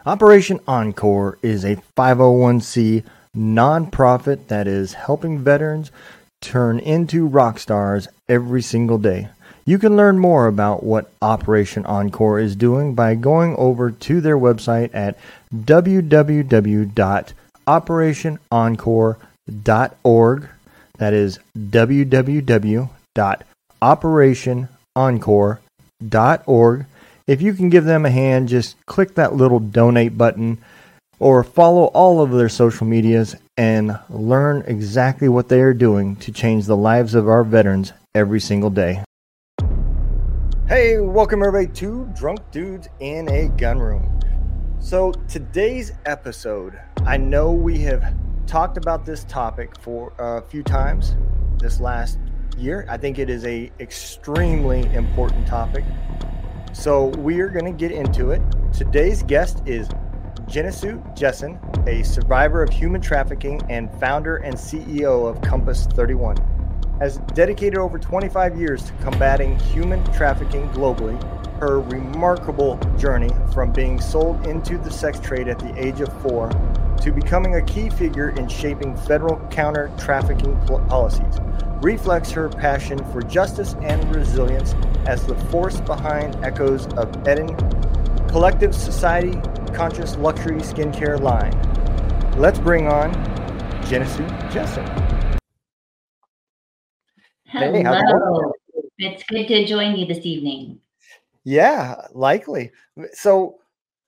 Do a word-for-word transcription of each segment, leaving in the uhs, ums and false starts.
Operation Encore is a five oh one c nonprofit that is helping veterans turn into rock stars every single day. You can learn more about what Operation Encore is doing by going over to their website at w w w dot operation encore dot org. That is w w w dot operation encore dot org. If you can give them a hand, just click that little donate button or follow all of their social medias and learn exactly what they are doing to change the lives of our veterans every single day. Hey, welcome everybody to Drunk Dudes in a Gun Room. So today's episode, I know we have talked about this topic for a few times this last year. I think it is a extremely important topic. So we are going to get into it. Today's guest is Genesu Jessen, a survivor of human trafficking and founder and C E O of Compass thirty-one. Has dedicated over twenty-five years to combating human trafficking globally. Her remarkable journey from being sold into the sex trade at the age of four to becoming a key figure in shaping federal counter-trafficking policies reflects her passion for justice and resilience as the force behind Echoes of Eden, collective society-conscious luxury skincare line. Let's bring on Genesu Jessen. Hello. Hey, how's it going? It's good to join you this evening. Yeah, likely. So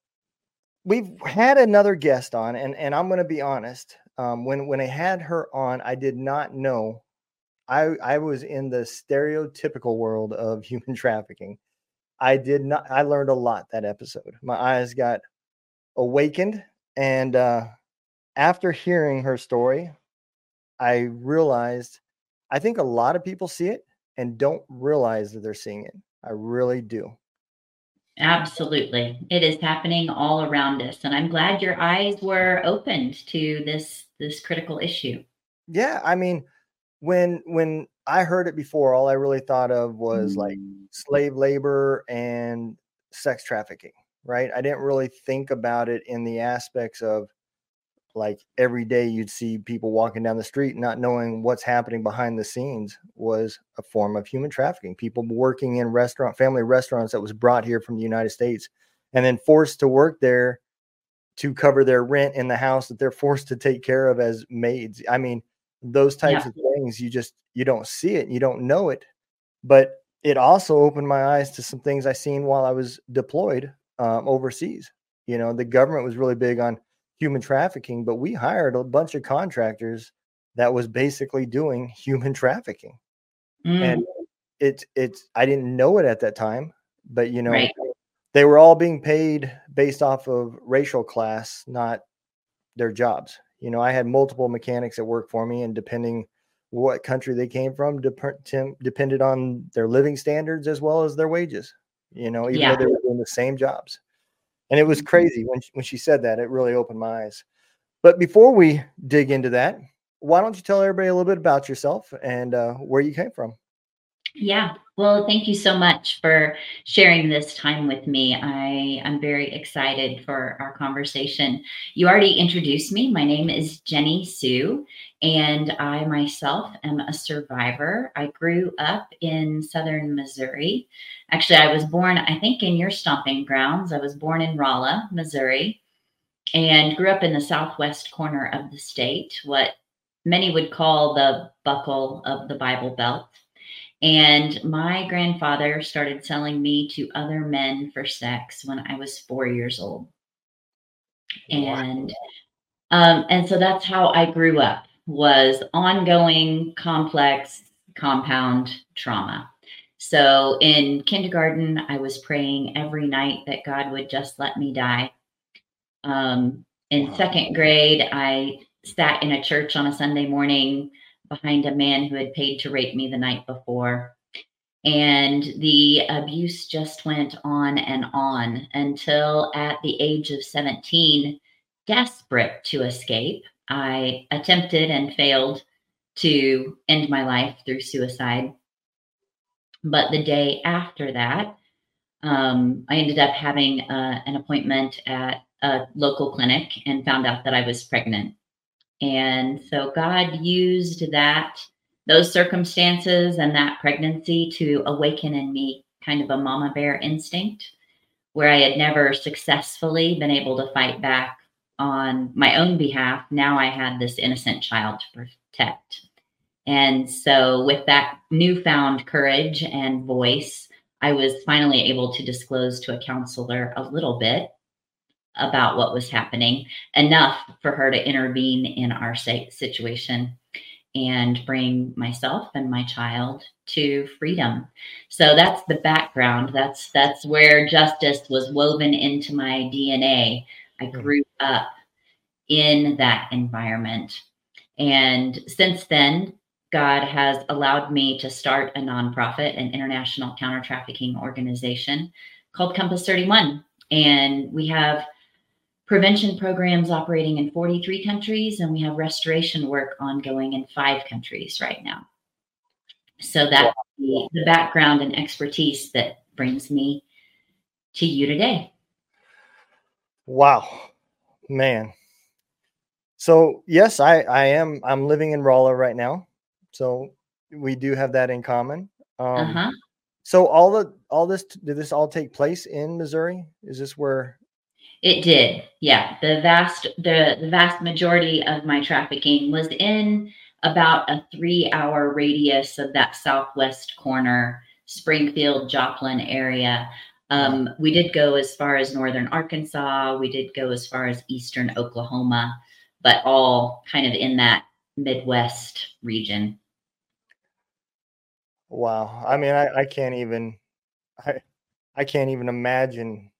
we've had another guest on, and, and I'm going to be honest. Um, when, when I had her on, I did not know. I, I was in the stereotypical world of human trafficking. I did not. I learned a lot that episode. My eyes got awakened. And uh, after hearing her story, I realized I think a lot of people see it and don't realize that they're seeing it. I really do. Absolutely. It is happening all around us. And I'm glad your eyes were opened to this, this critical issue. Yeah. I mean, when, when I heard it before, all I really thought of was like slave labor and sex trafficking, right? I didn't really think about it in the aspects of like every day you'd see people walking down the street not knowing what's happening behind the scenes was a form of human trafficking. People working in restaurant, family restaurants that was brought here from the United States and then forced to work there to cover their rent in the house that they're forced to take care of as maids. I mean, those types yeah. of things, you just, you don't see it, you don't know it, but it also opened my eyes to some things I seen while I was deployed um, overseas. You know, the government was really big on human trafficking, but we hired a bunch of contractors that was basically doing human trafficking. Mm. And it's, it's, I didn't know it at that time, but you know, right. They were all being paid based off of racial class, not their jobs. You know, I had multiple mechanics that worked for me, and depending what country they came from, dep- depended on their living standards as well as their wages, you know, even yeah. though they were doing the same jobs. And it was crazy when she, when she said that. It really opened my eyes. But before we dig into that, why don't you tell everybody a little bit about yourself and uh, where you came from? Yeah. Well, thank you so much for sharing this time with me. I am very excited for our conversation. You already introduced me. My name is Jenny Sue, and I myself am a survivor. I grew up in southern Missouri. Actually, I was born, I think, in your stomping grounds. I was born in Rolla, Missouri, and grew up in the southwest corner of the state, what many would call the buckle of the Bible Belt. And my grandfather started selling me to other men for sex when I was four years old. And, um, and so that's how I grew up, was ongoing, complex, compound trauma. So in kindergarten, I was praying every night that God would just let me die. Um, in second grade, I sat in a church on a Sunday morning behind a man who had paid to rape me the night before. And the abuse just went on and on until at the age of seventeen, desperate to escape, I attempted and failed to end my life through suicide. But the day after that, um, I ended up having uh, an appointment at a local clinic and found out that I was pregnant. And so God used that, those circumstances and that pregnancy to awaken in me kind of a mama bear instinct where I had never successfully been able to fight back on my own behalf. Now I had this innocent child to protect. And so with that newfound courage and voice, I was finally able to disclose to a counselor a little bit about what was happening, enough for her to intervene in our situation and bring myself and my child to freedom. So that's the background. That's that's where justice was woven into my D N A. I grew up in that environment. And since then, God has allowed me to start a nonprofit, an international counter-trafficking organization called Compass thirty-one. And we have prevention programs operating in forty-three countries, and we have restoration work ongoing in five countries right now. So that's the, the background and expertise that brings me to you today. Wow, man. So yes, I, I am, I'm living in Rolla right now. So we do have that in common. Um, uh-huh. So all the, all this, did this all take place in Missouri? Is this where? It did. Yeah. The vast, the, the vast majority of my trafficking was in about a three hour radius of that southwest corner, Springfield, Joplin area. Um, we did go as far as northern Arkansas. We did go as far as eastern Oklahoma, but all kind of in that Midwest region. Wow. I mean, I, I can't even, I, I can't even imagine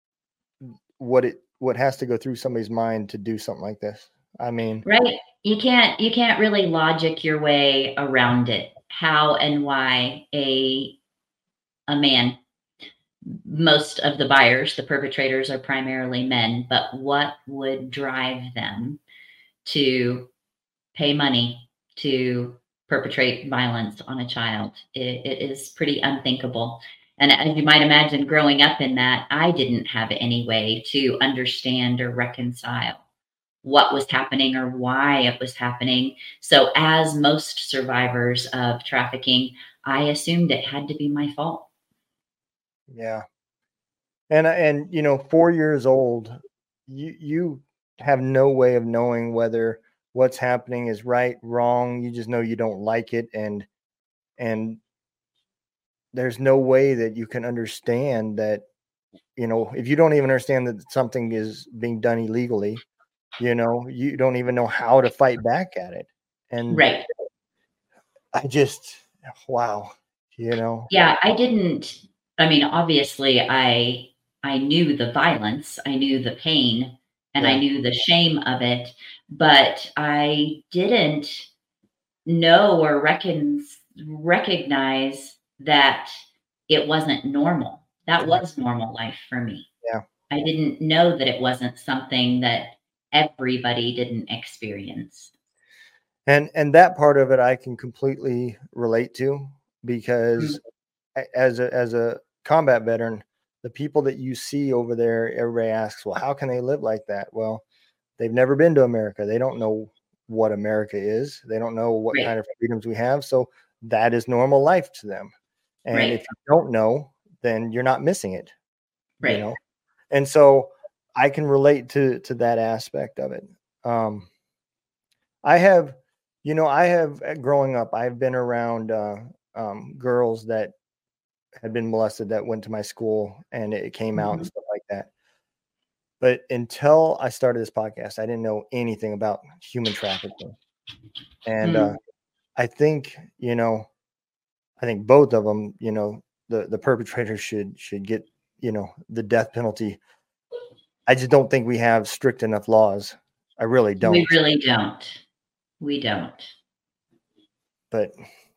what it, what has to go through somebody's mind to do something like this. I mean, right. You can't, you can't really logic your way around it. How and why a, a man, most of the buyers, the perpetrators are primarily men, but what would drive them to pay money to perpetrate violence on a child? It, it is pretty unthinkable. And as you might imagine, growing up in that, I didn't have any way to understand or reconcile what was happening or why it was happening. So as most survivors of trafficking, I assumed it had to be my fault. Yeah. And, and, you know, four years old, you, you have no way of knowing whether what's happening is right, wrong. You just know you don't like it. And, and there's no way that you can understand that, you know, if you don't even understand that something is being done illegally, you know, you don't even know how to fight back at it. And right. I just, wow, you know. Yeah, I didn't, I mean, obviously I, I knew the violence, I knew the pain, and yeah. I knew the shame of it, but I didn't know or reckon, recognize that it wasn't normal. That was normal life for me. Yeah. I didn't know that it wasn't something that everybody didn't experience. And and that part of it I can completely relate to, because mm-hmm. as a as a combat veteran, the people that you see over there, everybody asks, well, how can they live like that? Well, they've never been to America. They don't know what America is. They don't know what right. kind of freedoms we have. So that is normal life to them. And right. if you don't know, then you're not missing it. Right. You know? And so I can relate to to that aspect of it. Um, I have, you know, I have growing up, I've been around uh, um, girls that had been molested that went to my school, and it came out mm-hmm. and stuff like that. But until I started this podcast, I didn't know anything about human trafficking. And mm. uh, I think, you know, I think both of them, you know, the, the perpetrators should should get, you know, the death penalty. I just don't think we have strict enough laws. I really don't. We really don't. We don't. But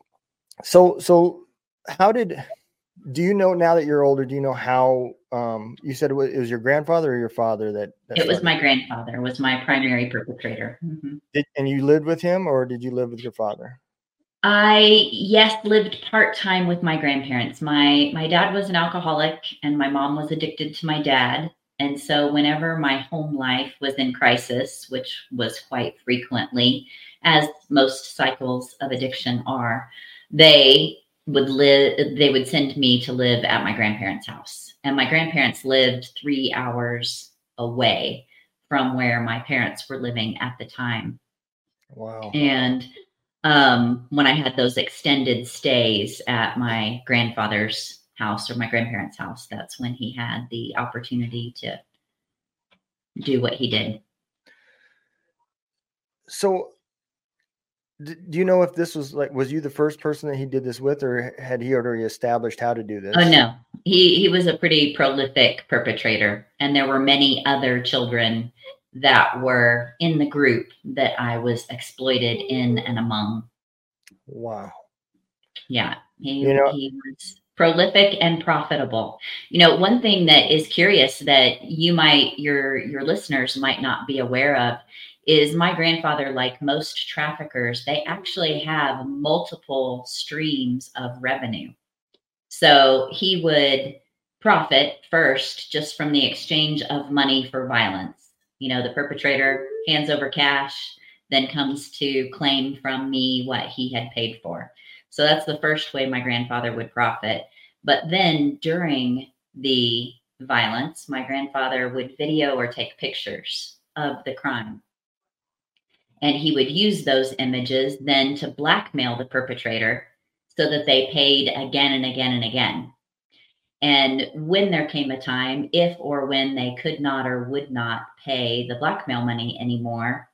so so how did, do you know, now that you're older, do you know how, um, you said it was, it was your grandfather or your father that, that it was my grandfather was my primary perpetrator. Mm-hmm. Did, and you lived with him, or did you live with your father? I, yes, lived part-time with my grandparents. My, my dad was an alcoholic and my mom was addicted to my dad. And so whenever my home life was in crisis, which was quite frequently, as most cycles of addiction are, they would live, they would send me to live at my grandparents' house. And my grandparents lived three hours away from where my parents were living at the time. Wow. And um, when I had those extended stays at my grandfather's house or my grandparents' house, that's when he had the opportunity to do what he did. So d- do you know if this was like, was you the first person that he did this with, or had he already established how to do this? Oh, no, he, he was a pretty prolific perpetrator, and there were many other children that were in the group that I was exploited in and among. Wow. Yeah, he, You know, he was prolific and profitable. You know, one thing that is curious that you might, your, your listeners might not be aware of is my grandfather, like most traffickers, they actually have multiple streams of revenue. So he would profit first just from the exchange of money for violence. You know, the perpetrator hands over cash, then comes to claim from me what he had paid for. So that's the first way my grandfather would profit. But then during the violence, my grandfather would video or take pictures of the crime. And he would use those images then to blackmail the perpetrator so that they paid again and again and again. And when there came a time, if or when they could not or would not pay the blackmail money anymore,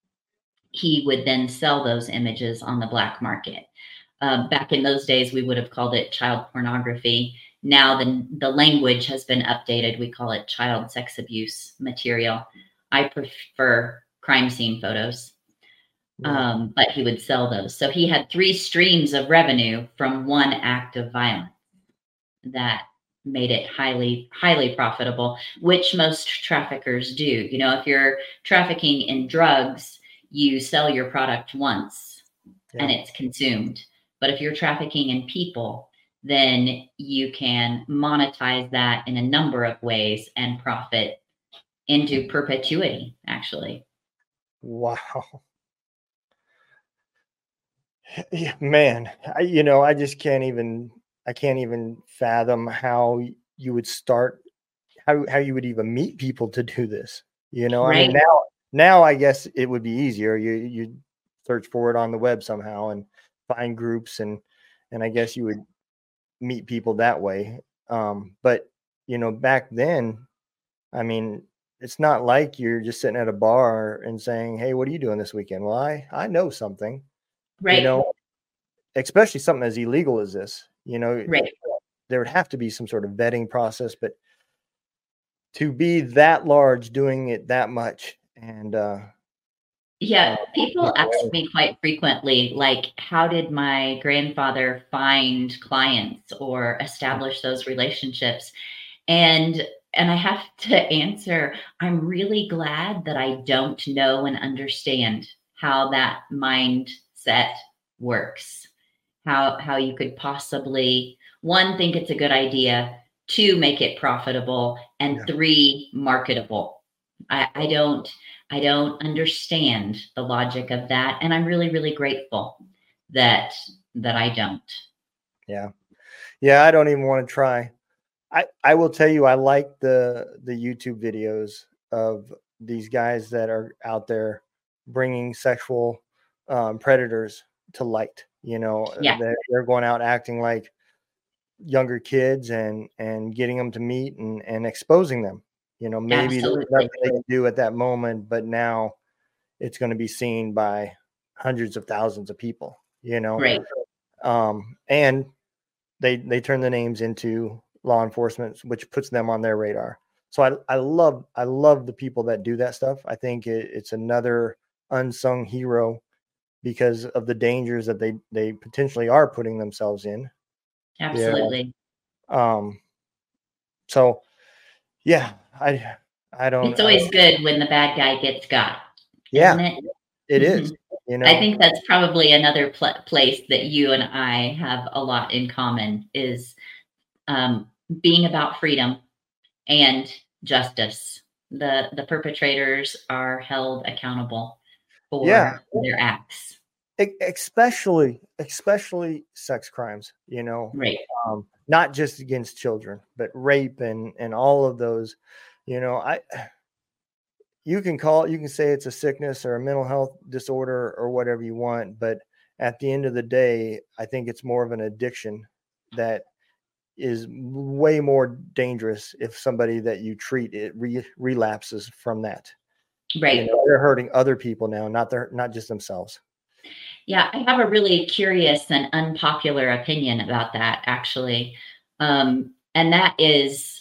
he would then sell those images on the black market. Uh, back in those days, we would have called it child pornography. Now the, the language has been updated. We call it child sex abuse material. I prefer crime scene photos. yeah. Um, but he would sell those. So he had three streams of revenue from one act of violence that made it highly, highly profitable, which most traffickers do. You know, if you're trafficking in drugs, you sell your product once Yeah. and it's consumed. But if you're trafficking in people, then you can monetize that in a number of ways and profit into perpetuity, actually. Wow. Yeah, man, I, you know, I just can't even, I can't even fathom how you would start, how, how you would even meet people to do this. You know, I mean, Right. now, now I guess it would be easier. You, you search for it on the web somehow and find groups, and, and I guess you would meet people that way. Um, but, you know, back then, I mean, it's not like you're just sitting at a bar and saying, "Hey, what are you doing this weekend?" Well, I, I know something, you Right. know, especially something as illegal as this, you know, Right. there would have to be some sort of vetting process, but to be that large, doing it that much, and uh, Yeah, uh, people ask me quite frequently, like, how did my grandfather find clients or establish those relationships? And and I have to answer, I'm really glad that I don't know and understand how that mindset works. How how you could possibly, one, think it's a good idea, two, make it profitable, and Yeah. three, marketable. I, I don't I don't understand the logic of that, and I'm really, really grateful that that I don't. yeah, yeah, I don't even want to try. I, I will tell you, I like the the YouTube videos of these guys that are out there bringing sexual um, predators to light. You know, Yeah, they're, they're going out acting like younger kids and and getting them to meet and and exposing them. You know, maybe there's absolutely. nothing they can do at that moment, but now it's going to be seen by hundreds of thousands of people. You know, Right. um, and they they turn the names into law enforcement, which puts them on their radar. So I I love I love the people that do that stuff. I think it, it's another unsung hero because of the dangers that they they potentially are putting themselves in. Absolutely. Yeah. Um. So yeah, I I don't. It's I always don't good when the bad guy gets got, isn't yeah, it? it is. Mhm. You I know. think that's probably another pl- place that you and I have a lot in common is um, being about freedom and justice. The the perpetrators are held accountable for Yeah. their acts. E- Especially, especially sex crimes, you know, Right. um, not just against children, but rape and, and all of those, you know, I, you can call it, you can say it's a sickness or a mental health disorder or whatever you want. But at the end of the day, I think it's more of an addiction that is way more dangerous if somebody that you treat it re- relapses from that. Right. You know, they're hurting other people now, not their, not just themselves. Yeah, I have a really curious and unpopular opinion about that, actually. Um, and that is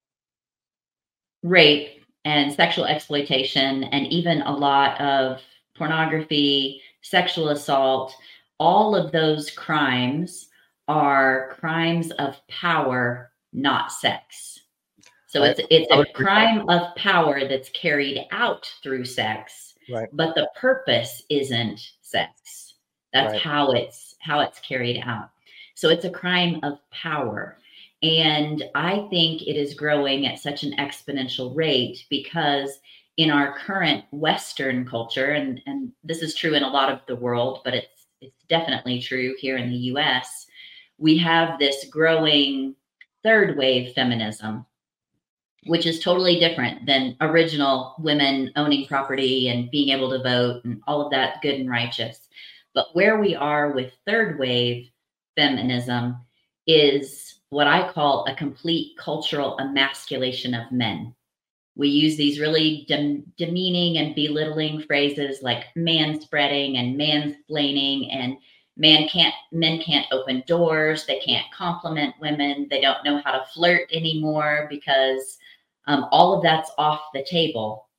rape and sexual exploitation, and even a lot of pornography, sexual assault. All of those crimes are crimes of power, not sex. So I- it's it's I a would agree. crime of power that's carried out through sex, Right. but the purpose isn't sex. That's Right. how it's how it's carried out. So it's a crime of power. And I think it is growing at such an exponential rate because in our current Western culture, and, and this is true in a lot of the world, but it's it's definitely true here in the U S, we have this growing third wave feminism, which is totally different than original women owning property and being able to vote and all of that good and righteous. But where we are with third wave feminism is what I call a complete cultural emasculation of men. We use these really dem- demeaning and belittling phrases like manspreading and mansplaining, and man can't, men can't open doors. They can't compliment women. They don't know how to flirt anymore because um, all of that's off the table.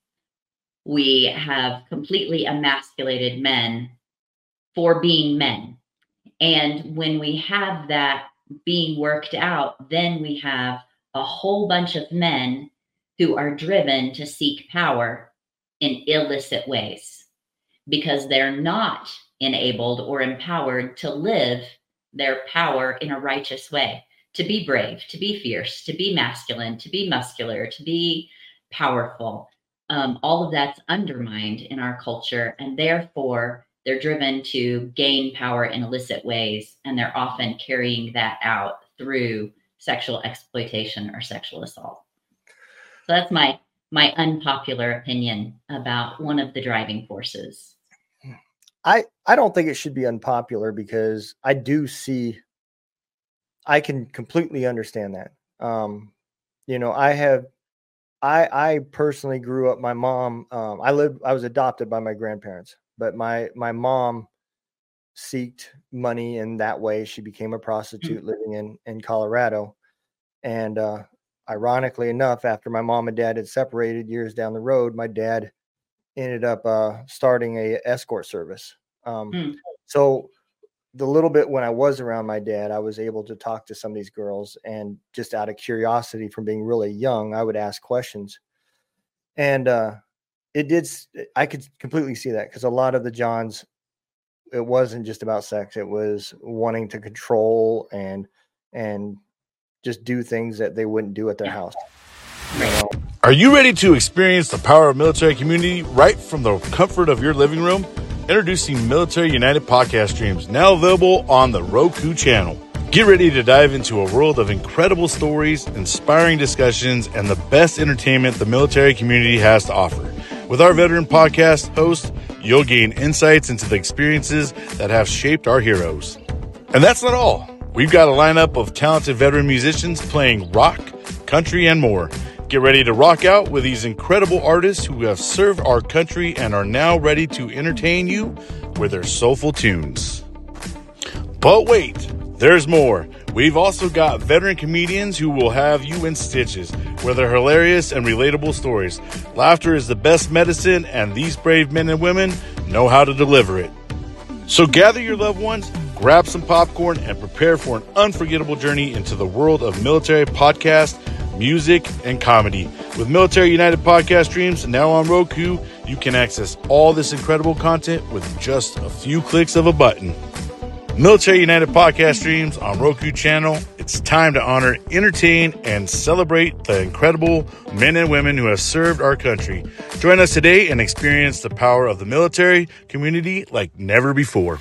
We have completely emasculated men for being men. And when we have that being worked out, then we have a whole bunch of men who are driven to seek power in illicit ways because they're not enabled or empowered to live their power in a righteous way, to be brave, to be fierce, to be masculine, to be muscular, to be powerful. Um, all of that's undermined in our culture, and therefore they're driven to gain power in illicit ways, and they're often carrying that out through sexual exploitation or sexual assault. So that's my my unpopular opinion about one of the driving forces. I, I don't think it should be unpopular because I do see, I can completely understand that. Um, you know, I have, I, I personally grew up, my mom, um, I lived, I was adopted by my grandparents, but my, my mom seeked money in that way. She became a prostitute mm-hmm. living in, in Colorado. And, uh, ironically enough, after my mom and dad had separated years down the road, my dad ended up uh, starting a escort service. Um, mm. So the little bit when I was around my dad, I was able to talk to some of these girls, and just out of curiosity from being really young, I would ask questions. And uh, it did, I could completely see that because a lot of the Johns, it wasn't just about sex. It was wanting to control and, and just do things that they wouldn't do at their house. You know? Are you ready to experience the power of military community right from the comfort of your living room? Introducing Military United Podcast Streams, now available on the Roku channel. Get ready to dive into a world of incredible stories, inspiring discussions, and the best entertainment the military community has to offer. With our veteran podcast host, you'll gain insights into the experiences that have shaped our heroes. And that's not all. We've got a lineup of talented veteran musicians playing rock, country, and more. Get ready to rock out with these incredible artists who have served our country and are now ready to entertain you with their soulful tunes. But wait, there's more. We've also got veteran comedians who will have you in stitches with their hilarious and relatable stories. Laughter is the best medicine, and these brave men and women know how to deliver it. So gather your loved ones, grab some popcorn, and prepare for an unforgettable journey into the world of military podcast, music, and comedy. With Military United Podcast Streams now on Roku, you can access all this incredible content with just a few clicks of a button. Military United podcast streams on Roku channel. It's time to honor, entertain, and celebrate the incredible men and women who have served our country. Join us today and experience the power of the military community like never before.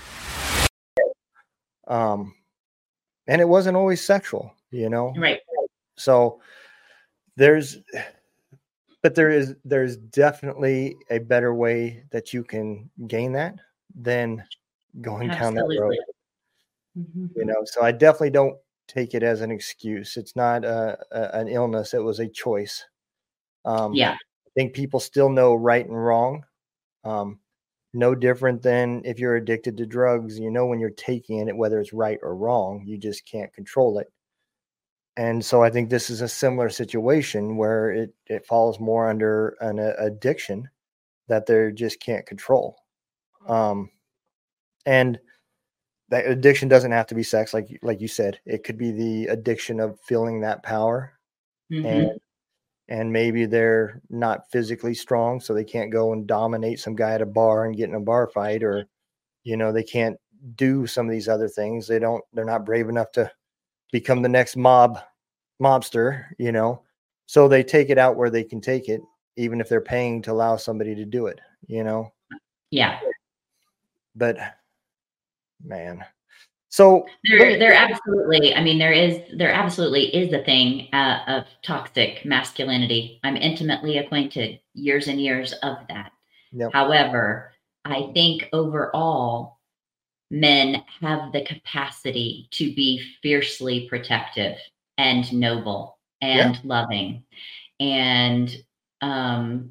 Um, and it wasn't always sexual, you know? Right. So there's, but there is, there's definitely a better way that you can gain that than going Absolutely. down that road. Mm-hmm. You know, so I definitely don't take it as an excuse. It's not a, a, an illness. It was a choice. Um, Yeah. I think people still know right and wrong. Um, no different than if you're addicted to drugs, you know, when you're taking it, whether it's right or wrong, you just can't control it. And so I think this is a similar situation where it, it falls more under an uh, addiction that they just can't control. Um, and that addiction doesn't have to be sex, like like you said. It could be the addiction of feeling that power, Mm-hmm. and and maybe they're not physically strong, so they can't go and dominate some guy at a bar and get in a bar fight, or you know they can't do some of these other things. They don't. They're not brave enough to become the next mob mobster, you know. So they take it out where they can take it, even if they're paying to allow somebody to do it, you know. Yeah. But man. So there, there absolutely, I mean, there is, there absolutely is a thing uh, of toxic masculinity. I'm intimately acquainted, years and years of that. Yep. However, I think overall, men have the capacity to be fiercely protective and noble and yeah. loving. And um,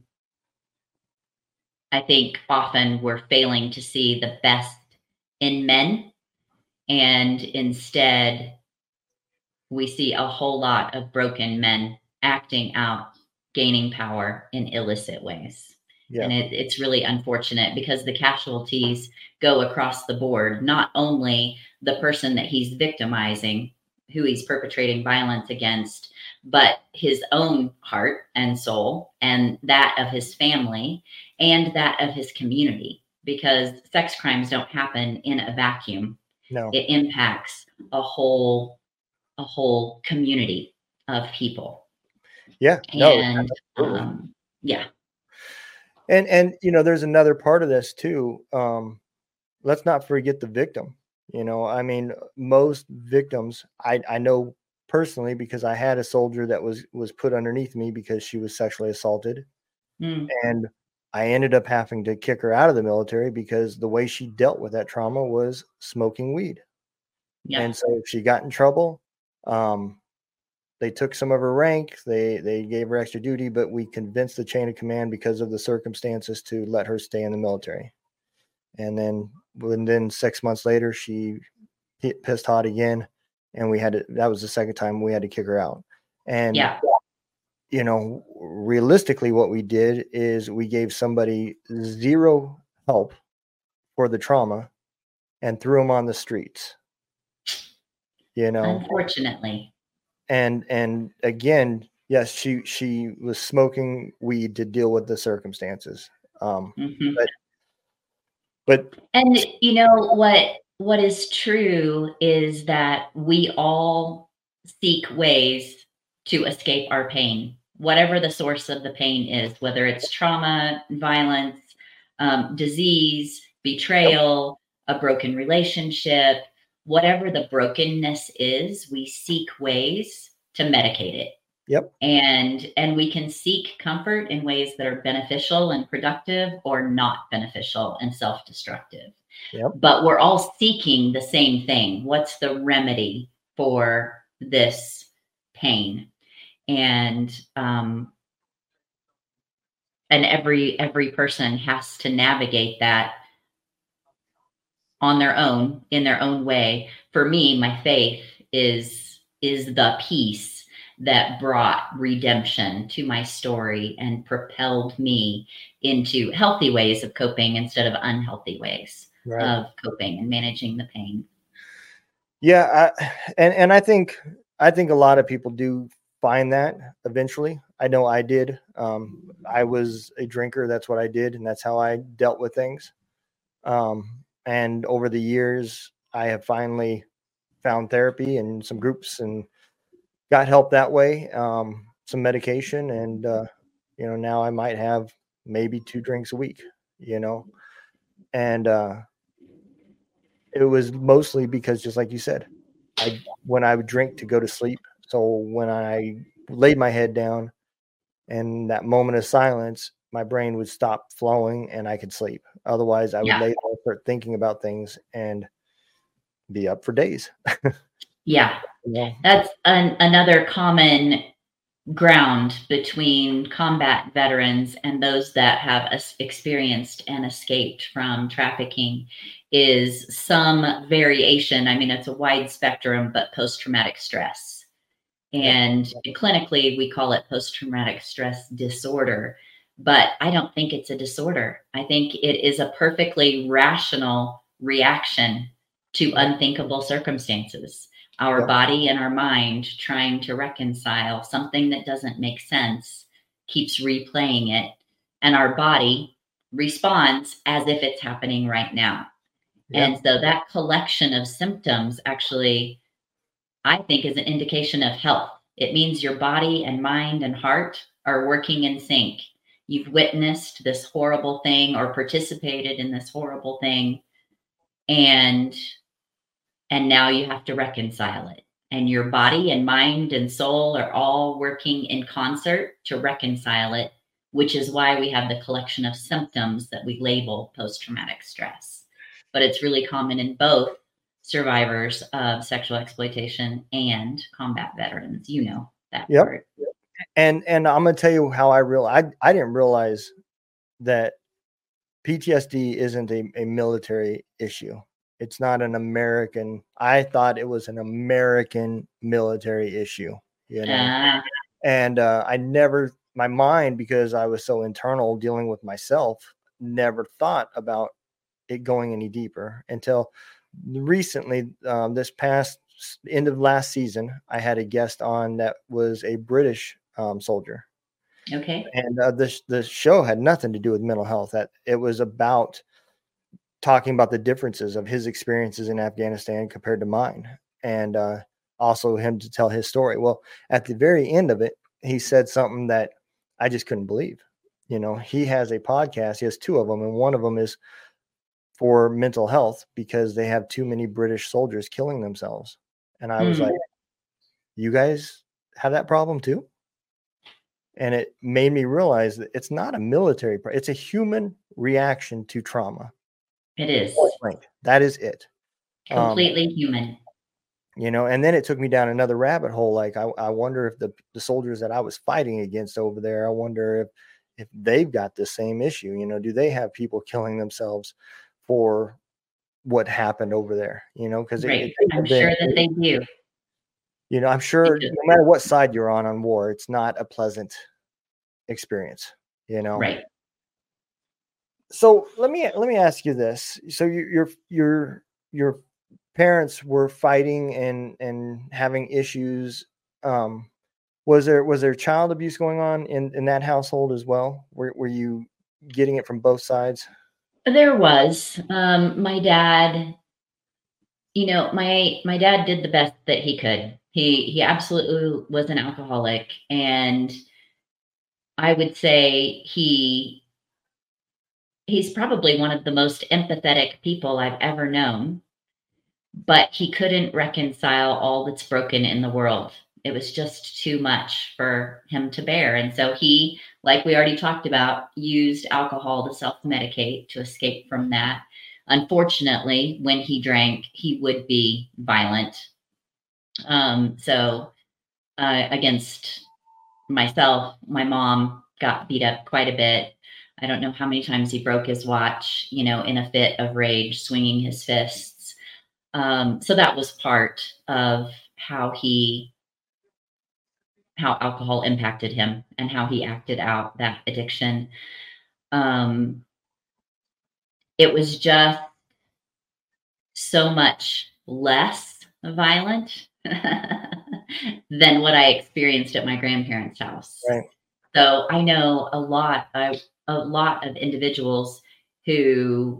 I think often we're failing to see the best in men, and instead we see a whole lot of broken men acting out, gaining power in illicit ways. Yeah. And it, it's really unfortunate because the casualties go across the board, not only the person that he's victimizing, who he's perpetrating violence against, but his own heart and soul, and that of his family, and that of his community. Because sex crimes don't happen in a vacuum. No. It impacts a whole, a whole community of people. Yeah. And no, um, yeah. And, and, you know, there's another part of this too. Um, let's not forget the victim. You know, I mean, most victims, I, I know personally, because I had a soldier that was, was put underneath me because she was sexually assaulted. Mm. And I ended up having to kick her out of the military because the way she dealt with that trauma was smoking weed. Yeah. And so if she got in trouble, um, they took some of her rank, they, they gave her extra duty, but we convinced the chain of command because of the circumstances to let her stay in the military. And then within six months later, she hit pissed hot again. And we had to, that was the second time we had to kick her out. And yeah. you know, realistically, what we did is we gave somebody zero help for the trauma and threw them on the streets, you know, unfortunately. And, and again, yes, she, she was smoking weed to deal with the circumstances. Um, mm-hmm. but, but, and you know, what, what is true is that we all seek ways to escape our pain, whatever the source of the pain is, whether it's trauma, violence, um, disease, betrayal, a broken relationship, whatever the brokenness is, we seek ways to medicate it. Yep. And, and we can seek comfort in ways that are beneficial and productive or not beneficial and self-destructive. Yep. But we're all seeking the same thing. What's the remedy for this pain? And, um, and every, every person has to navigate that on their own, in their own way. For me, my faith is, is the peace that brought redemption to my story and propelled me into healthy ways of coping instead of unhealthy ways right. of coping and managing the pain. Yeah. I, and, and I think, I think a lot of people do find that eventually. I know I did. Um, I was a drinker. That's what I did. And that's how I dealt with things. Um, and over the years, I have finally found therapy and some groups and got help that way, um, some medication. And, uh, you know, now I might have maybe two drinks a week, you know, and uh, it was mostly because, just like you said, I when I would drink to go to sleep. So when I laid my head down and that moment of silence, my brain would stop flowing and I could sleep. Otherwise, I would Yeah. lay there and start thinking about things and be up for days. Yeah. You know? That's an, another common ground between combat veterans and those that have es- experienced and escaped from trafficking is some variation. I mean, it's a wide spectrum, but post-traumatic stress. And clinically, we call it post-traumatic stress disorder, but I don't think it's a disorder. I think it is a perfectly rational reaction to unthinkable circumstances. Our Yep. body and our mind trying to reconcile something that doesn't make sense, keeps replaying it, and our body responds as if it's happening right now. Yep. And so that collection of symptoms actually, I think, is an indication of health. It means your body and mind and heart are working in sync. You've witnessed this horrible thing or participated in this horrible thing, and and now you have to reconcile it. And your body and mind and soul are all working in concert to reconcile it, which is why we have the collection of symptoms that we label post-traumatic stress. But it's really common in both survivors of sexual exploitation and combat veterans. You know that Yep. part. And and I'm gonna tell you how I real I I didn't realize that P T S D isn't a, a military issue. It's not an American. I thought it was an American military issue, you know. Uh, And uh, I never, my mind, because I was so internal dealing with myself, never thought about it going any deeper until recently. Um, this past end of last season, I had a guest on that was a British um, soldier. okay. And uh, this the show had nothing to do with mental health. That it was about talking about the differences of his experiences in Afghanistan compared to mine, and uh, also him to tell his story. Well, at the very end of it, he said something that I just couldn't believe. You know, he has a podcast. He has two of them, and one of them is for mental health because they have too many British soldiers killing themselves. And I was Mm. like, "You guys have that problem too?" And it made me realize that it's not a military problem. It's a human reaction to trauma. It is Right. That is it. Um, completely human. you know, and then it took me down another rabbit hole. Like, I, I wonder if the, the soldiers that I was fighting against over there, I wonder if, if they've got the same issue. You know, do they have people killing themselves for what happened over there? You know, because Right. it, it, I'm they- sure that they do. you know, I'm sure do. no matter what side you're on on war, it's not a pleasant experience. You know, Right. So let me let me ask you this. So you, your your your parents were fighting and and having issues. Um, was there was there child abuse going on in, in that household as well? Were were you getting it from both sides? There was. Um, my dad, you know, my my dad did the best that he could. He he absolutely was an alcoholic, and I would say he he's probably one of the most empathetic people I've ever known, but he couldn't reconcile all that's broken in the world. It was just too much for him to bear. And so he, like we already talked about, used alcohol to self-medicate to escape from that. Unfortunately, when he drank, he would be violent. Um, so uh, against myself, my mom got beat up quite a bit. I don't know how many times he broke his watch, you know, in a fit of rage, swinging his fists. Um, so that was part of how he, how alcohol impacted him and how he acted out that addiction. Um, it was just so much less violent than what I experienced at my grandparents' house. Right. So I know a lot, I, a lot of individuals who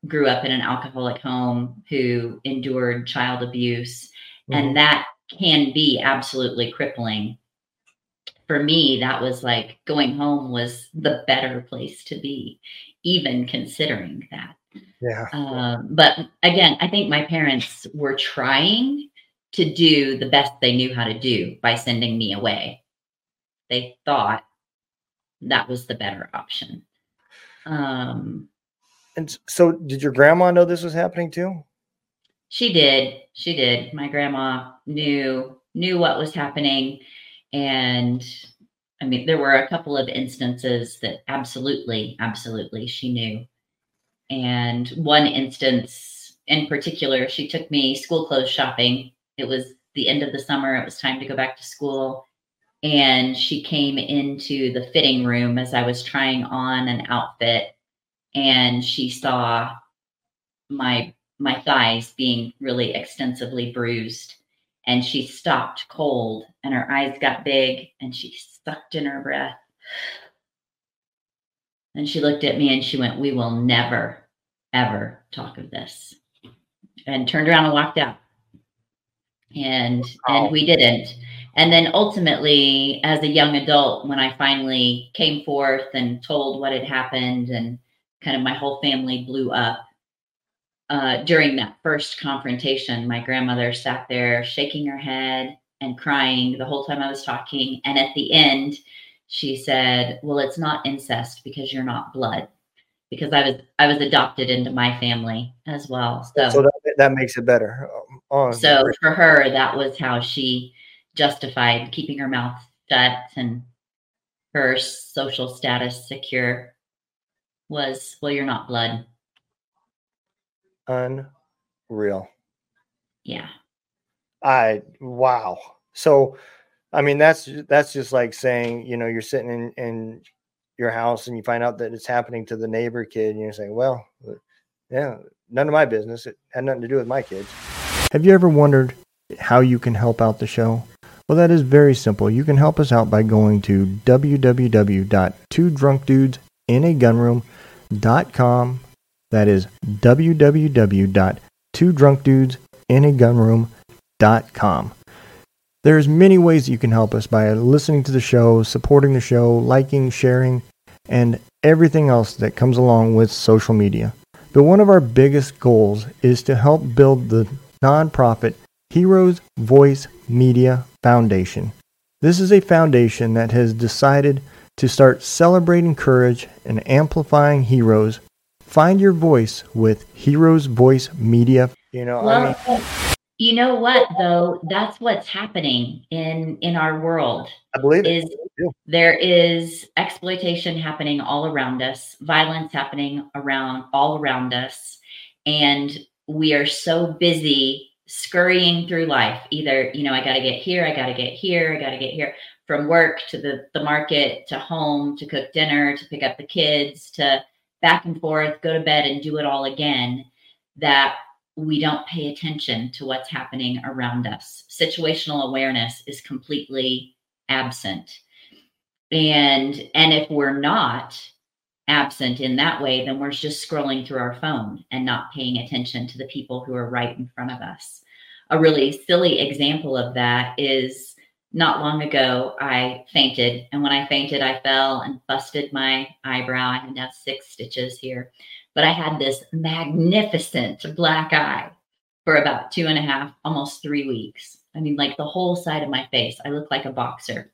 grew up in an alcoholic home who endured child abuse. Mm-hmm. And that can be absolutely crippling. For me, that was like going home was the better place to be, even considering that. Yeah. Um, but again, I think my parents were trying to do the best they knew how to do by sending me away. They thought that was the better option. Um, and so did your grandma know this was happening too? She did. She did. My grandma knew, knew what was happening. And I mean, there were a couple of instances that absolutely, absolutely she knew. And one instance in particular, she took me school clothes shopping. It was the end of the summer. It was time to go back to school. And she came into the fitting room as I was trying on an outfit. And she saw my my thighs being really extensively bruised. And she stopped cold and her eyes got big and she sucked in her breath. And she looked at me and she went, "We will never, ever talk of this." And turned around and walked out. And wow. and we didn't. And then ultimately, as a young adult, when I finally came forth and told what had happened and kind of my whole family blew up, uh, during that first confrontation, my grandmother sat there shaking her head and crying the whole time I was talking. And at the end, she said, "Well, it's not incest because you're not blood." Because I was I was adopted into my family as well. So, so that, that makes it better. Um, so for her, that was how she justified keeping her mouth shut and her social status secure was, "Well, you're not blood." Unreal. Yeah. I wow. So, I mean, that's that's just like saying, you know, you're sitting in, in your house and you find out that it's happening to the neighbor kid, and you're saying, "Well, yeah, none of my business. It had nothing to do with my kids." Have you ever wondered how you can help out the show? Well, that is very simple. You can help us out by going to w w w dot two drunk dudes in a gun room dot com. That is w w w dot two drunk dudes in a gun room dot com. There's many ways that you can help us by listening to the show, supporting the show, liking, sharing, and everything else that comes along with social media. But one of our biggest goals is to help build the nonprofit Heroes Voice Media Foundation. This is a foundation that has decided to start celebrating courage and amplifying heroes. Find your voice with Heroes Voice Media. You know, well, I mean, you know what though? That's what's happening in in our world. I believe it. Is there is exploitation happening all around us, violence happening around all around us, and we are so busy scurrying through life. Either, you know, I got to get here, I got to get here, I got to get here, from work to the, the market, to home, to cook dinner, to pick up the kids, to back and forth, go to bed and do it all again, that we don't pay attention to what's happening around us. Situational awareness is completely absent. And, and if we're not absent in that way, then we're just scrolling through our phone and not paying attention to the people who are right in front of us. A really silly example of that is not long ago, I fainted. And when I fainted, I fell and busted my eyebrow. I had now six stitches here. But I had this magnificent black eye for about two and a half, almost three weeks. I mean, like the whole side of my face. I looked like a boxer.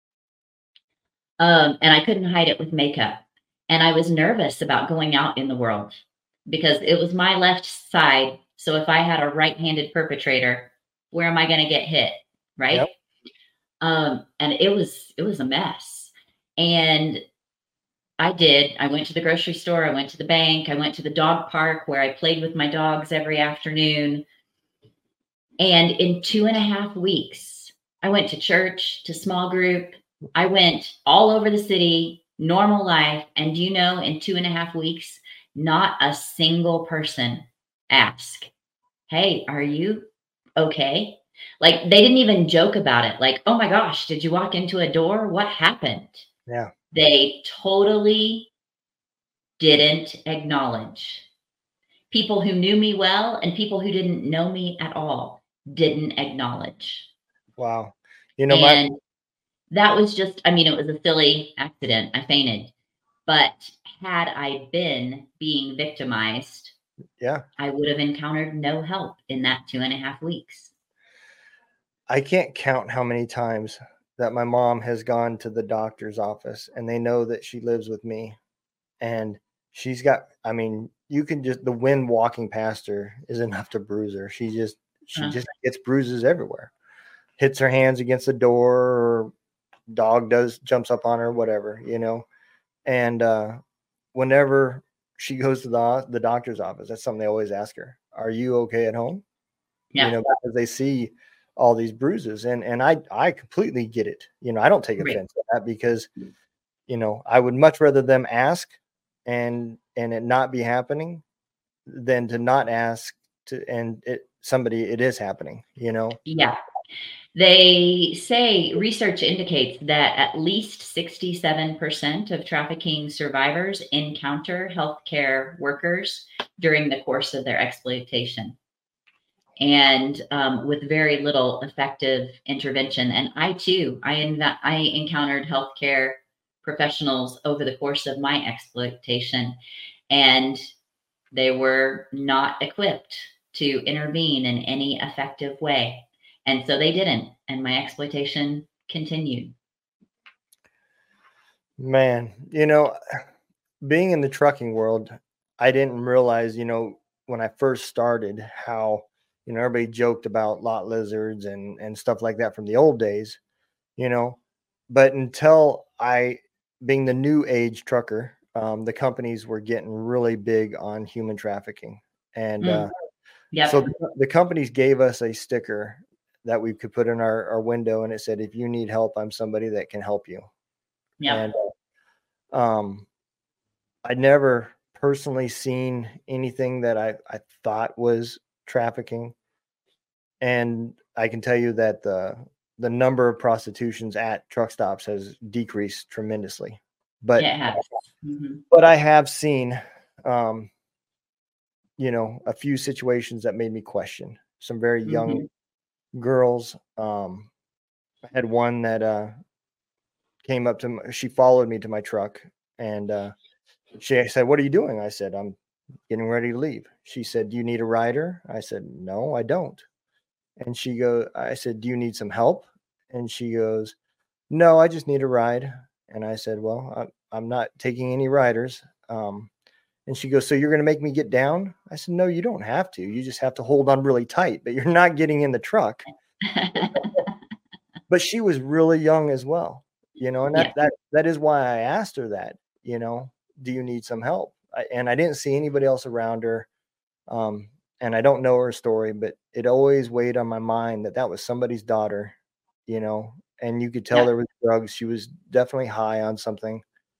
Um, and I couldn't hide it with makeup. And I was nervous about going out in the world because it was my left side. So if I had a right-handed perpetrator, where am I going to get hit? Right. Yep. Um, and it was, it was a mess. And I did. I went to the grocery store. I went to the bank. I went to the dog park where I played with my dogs every afternoon. And in two and a half weeks, I went to church, to small group. I went all over the city, normal life. And you know, in two and a half weeks, not a single person asked, "Hey, are you okay?" Like they didn't even joke about it. Like, "Oh my gosh, did you walk into a door? What happened?" Yeah. They totally didn't acknowledge. people who knew me well and people who didn't know me at all didn't acknowledge. Wow. You know, and my, that was just, I mean, it was a silly accident. I fainted. But had I been being victimized, yeah, I would have encountered no help in that two and a half weeks. I can't count how many times that my mom has gone to the doctor's office and they know that she lives with me, and she's got, I mean, you can just, the wind walking past her is enough to bruise her. She just, she Huh. just gets bruises everywhere, hits her hands against the door, or dog does, jumps up on her, whatever, you know? And, uh, whenever she goes to the, the doctor's office, that's something they always ask her. Are you okay at home? Yeah. You know, because they see all these bruises, and, and I, I completely get it. You know, I don't take Right. offense to that, because, you know, I would much rather them ask and, and it not be happening than to not ask to, and it, somebody, it is happening, you know? Yeah. They say research indicates that at least sixty-seven percent of trafficking survivors encounter healthcare workers during the course of their exploitation, and um, with very little effective intervention. And I too, I, en- I encountered healthcare professionals over the course of my exploitation, and they were not equipped to intervene in any effective way. And so they didn't, and my exploitation continued. Man, you know, being in the trucking world, I didn't realize, you know, when I first started, how, you know, everybody joked about lot lizards and, and stuff like that from the old days, you know, but until I, being the new age trucker, um, the companies were getting really big on human trafficking. And Mm. uh, Yep. so the, the companies gave us a sticker that we could put in our, our window, and it said, if you need help, I'm somebody that can help you. Yep. And uh, um, I'd never personally seen anything that I, I thought was trafficking. And I can tell you that the the number of prostitutions at truck stops has decreased tremendously. But It has. Mm-hmm. but I have seen um, you know, a few situations that made me question. Some very young Mm-hmm. girls. Um, I had one that uh, came up to me, she followed me to my truck, and uh, she said, "What are you doing?" I said, "I'm getting ready to leave." She said, "Do you need a rider?" I said, "No, I don't." And she goes, I said, "Do you need some help?" And she goes, "No, I just need a ride." And I said, "Well, I'm, I'm not taking any riders." Um, and she goes, "So you're going to make me get down?" I said, "No, you don't have to. You just have to hold on really tight, but you're not getting in the truck." But she was really young as well, you know, and that, Yeah. that, that is why I asked her that, you know, "Do you need some help?" I, and I didn't see anybody else around her. Um, and I don't know her story, but it always weighed on my mind that that was somebody's daughter, you know, and you could tell Yeah. there was drugs. She was definitely high on something.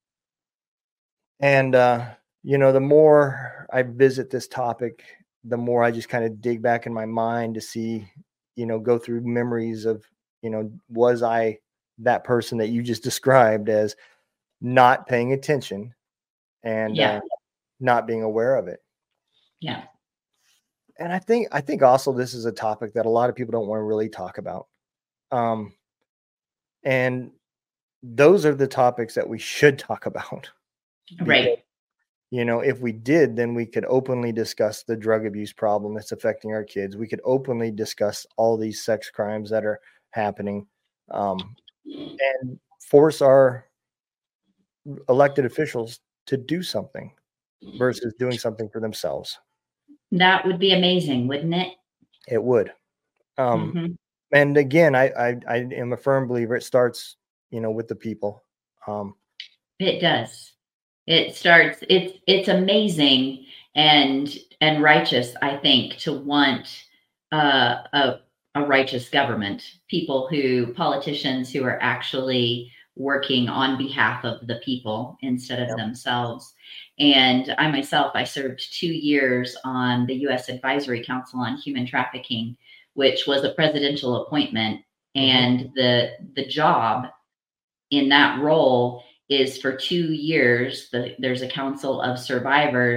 And, uh, you know, the more I visit this topic, the more I just kind of dig back in my mind to see, you know, go through memories of, you know, was I that person that you just described as not paying attention and Yeah. uh, not being aware of it? Yeah. And I think, I think also this is a topic that a lot of people don't want to really talk about. Um, and those are the topics that we should talk about. Right. You know, if we did, then we could openly discuss the drug abuse problem that's affecting our kids. We could openly discuss all these sex crimes that are happening, um, and force our elected officials to do something versus doing something for themselves. That would be amazing, wouldn't it? It would. Um, Mm-hmm. and again, I, I I am a firm believer. It starts, you know, with the people. Um, It does. It starts, it's it's amazing and and righteous, I think, to want uh, a a righteous government, people who, politicians who are actually working on behalf of the people instead of Yeah. themselves. And I myself, I served two years on the U S Advisory Council on Human Trafficking, which was a presidential appointment. Mhm. And the the job in that role is for two years, the, there's a council of survivors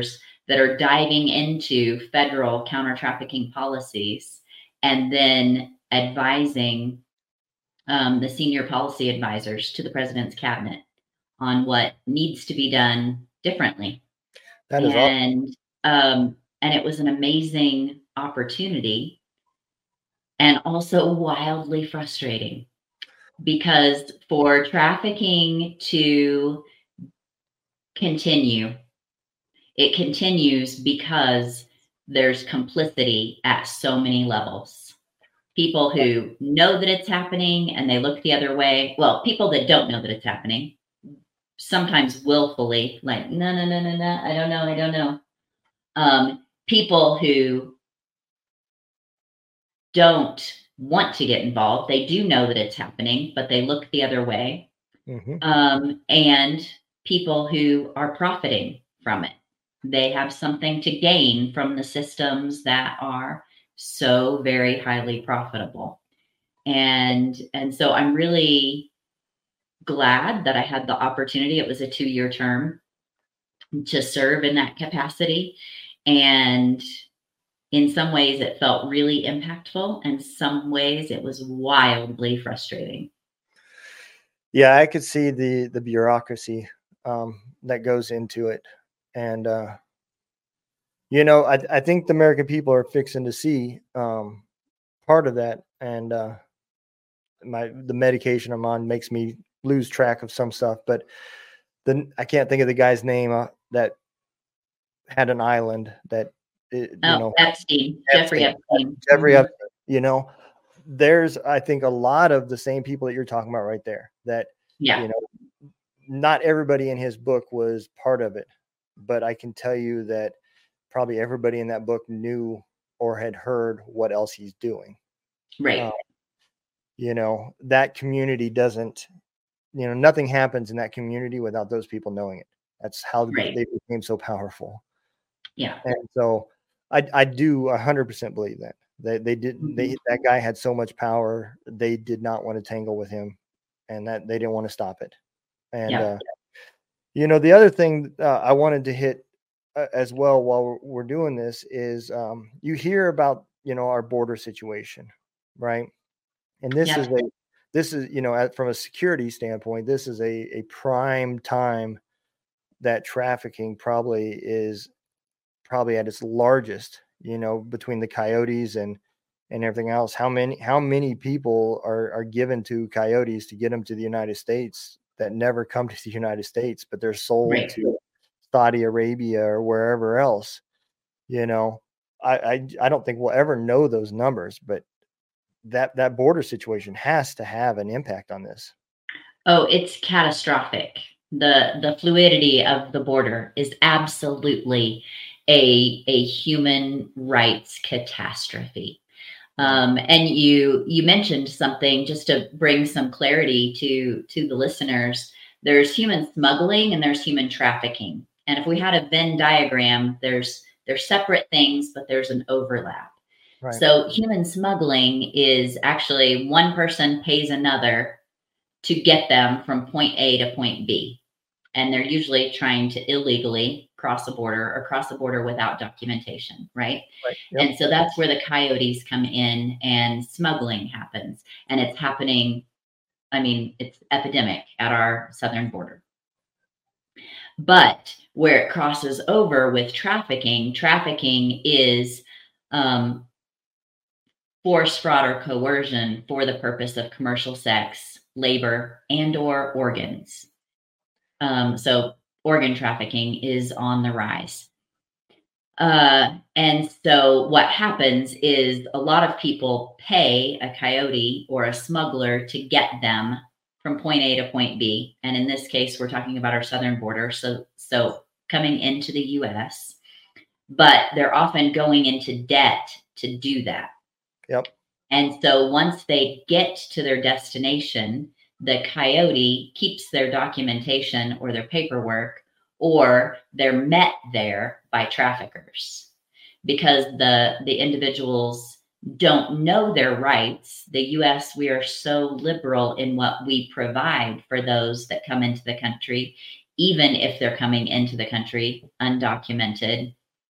that are diving into federal counter-trafficking policies and then advising um, the senior policy advisors to the president's cabinet on what needs to be done differently. That is and awesome. um, and it was an amazing opportunity, and also wildly frustrating, because for trafficking to continue, it continues because there's complicity at so many levels. People who know that it's happening and they look the other way. Well, people that don't know that it's happening, sometimes willfully, like, no, no, no, no, no, I don't know, I don't know. Um, people who don't want to get involved, they do know that it's happening, but they look the other way. Mm-hmm. Um, and people who are profiting from it. They have something to gain from the systems that are so very highly profitable. And, and so I'm really glad that I had the opportunity. It was a two-year term to serve in that capacity. And in some ways it felt really impactful. And some ways it was wildly frustrating. Yeah, I could see the, the bureaucracy um, that goes into it. And, uh, you know, I, I think the American people are fixing to see um, part of that. And uh, my the medication I'm on makes me lose track of some stuff. But then I can't think of the guy's name uh, that had an island that, it, you oh, know. Epstein, Jeffrey Epstein. Jeffrey mm-hmm. Epstein, you know. There's, I think, a lot of the same people that you're talking about right there that, yeah. you know, not everybody in his book was part of it. But I can tell you that probably everybody in that book knew or had heard what else he's doing. Right. Um, you know, that community doesn't, you know, nothing happens in that community without those people knowing it. That's how right. they became so powerful. Yeah. And so I, I do one hundred percent believe that. They, they didn't, mm-hmm. they, that guy had so much power. They did not want to tangle with him, and that they didn't want to stop it. And, yeah. uh, you know, the other thing uh, I wanted to hit uh, as well while we're, we're doing this is um, you hear about, you know, our border situation, right? And this yeah. is a, this is, you know, at, from a security standpoint, this is a, a prime time that trafficking probably is probably at its largest, you know, between the coyotes and, and everything else. How many, how many people are, are given to coyotes to get them to the United States that never come to the United States, but they're sold right. to Saudi Arabia or wherever else? You know, I, I, I don't think we'll ever know those numbers, but that, that border situation has to have an impact on this. Oh, it's catastrophic. The, the fluidity of the border is absolutely a, a human rights catastrophe. Um, and you, you mentioned something just to bring some clarity to, to the listeners. There's human smuggling and there's human trafficking. And if we had a Venn diagram, there's, they're separate things, but there's an overlap. Right. So human smuggling is actually one person pays another to get them from point A to point B. And they're usually trying to illegally cross the border or cross the border without documentation, right? right. Yep. And so that's where the coyotes come in and smuggling happens. And it's happening, I mean, it's epidemic at our southern border. But where it crosses over with trafficking, trafficking is um, force, fraud, or coercion for the purpose of commercial sex, labor, and or organs. Um, so organ trafficking is on the rise. Uh, and so what happens is a lot of people pay a coyote or a smuggler to get them from point A to point B. And in this case, we're talking about our southern border. So, so coming into the U S, but they're often going into debt to do that. Yep. And so once they get to their destination, the coyote keeps their documentation or their paperwork, or they're met there by traffickers because the, the individuals don't know their rights. The U S, we are so liberal in what we provide for those that come into the country, even if they're coming into the country undocumented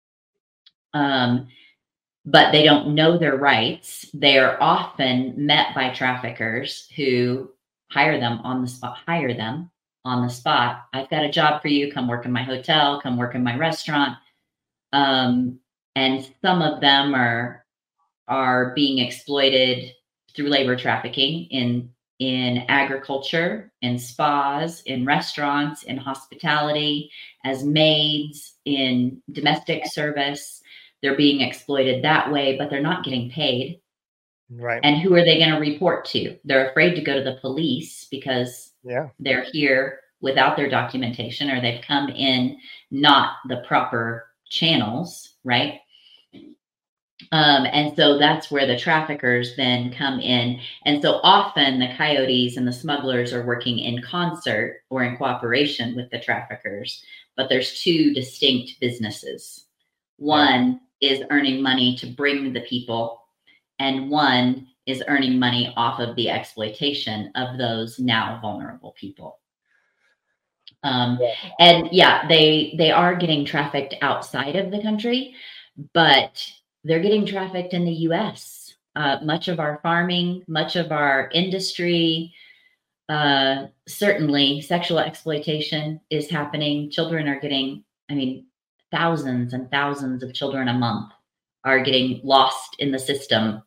Um, but they don't know their rights. They are often met by traffickers who hire them on the spot, hire them on the spot. I've got a job for you. Come work in my hotel, come work in my restaurant. Um, and some of them are, are being exploited through labor trafficking in, in agriculture, in spas, in restaurants, in hospitality, as maids, in domestic service. They're being exploited that way, but they're not getting paid. Right. And who are they going to report to? They're afraid to go to the police because yeah. they're here without their documentation, or they've come in not the proper channels, right? Um, and so that's where the traffickers then come in. And so often the coyotes and the smugglers are working in concert or in cooperation with the traffickers, but there's two distinct businesses. One yeah. is earning money to bring the people, and one is earning money off of the exploitation of those now vulnerable people. Um, yeah. And yeah, they they are getting trafficked outside of the country, but they're getting trafficked in the U S. Uh, much of our farming, much of our industry, uh, certainly sexual exploitation is happening. Children are getting, I mean, thousands and thousands of children a month are getting lost in the system.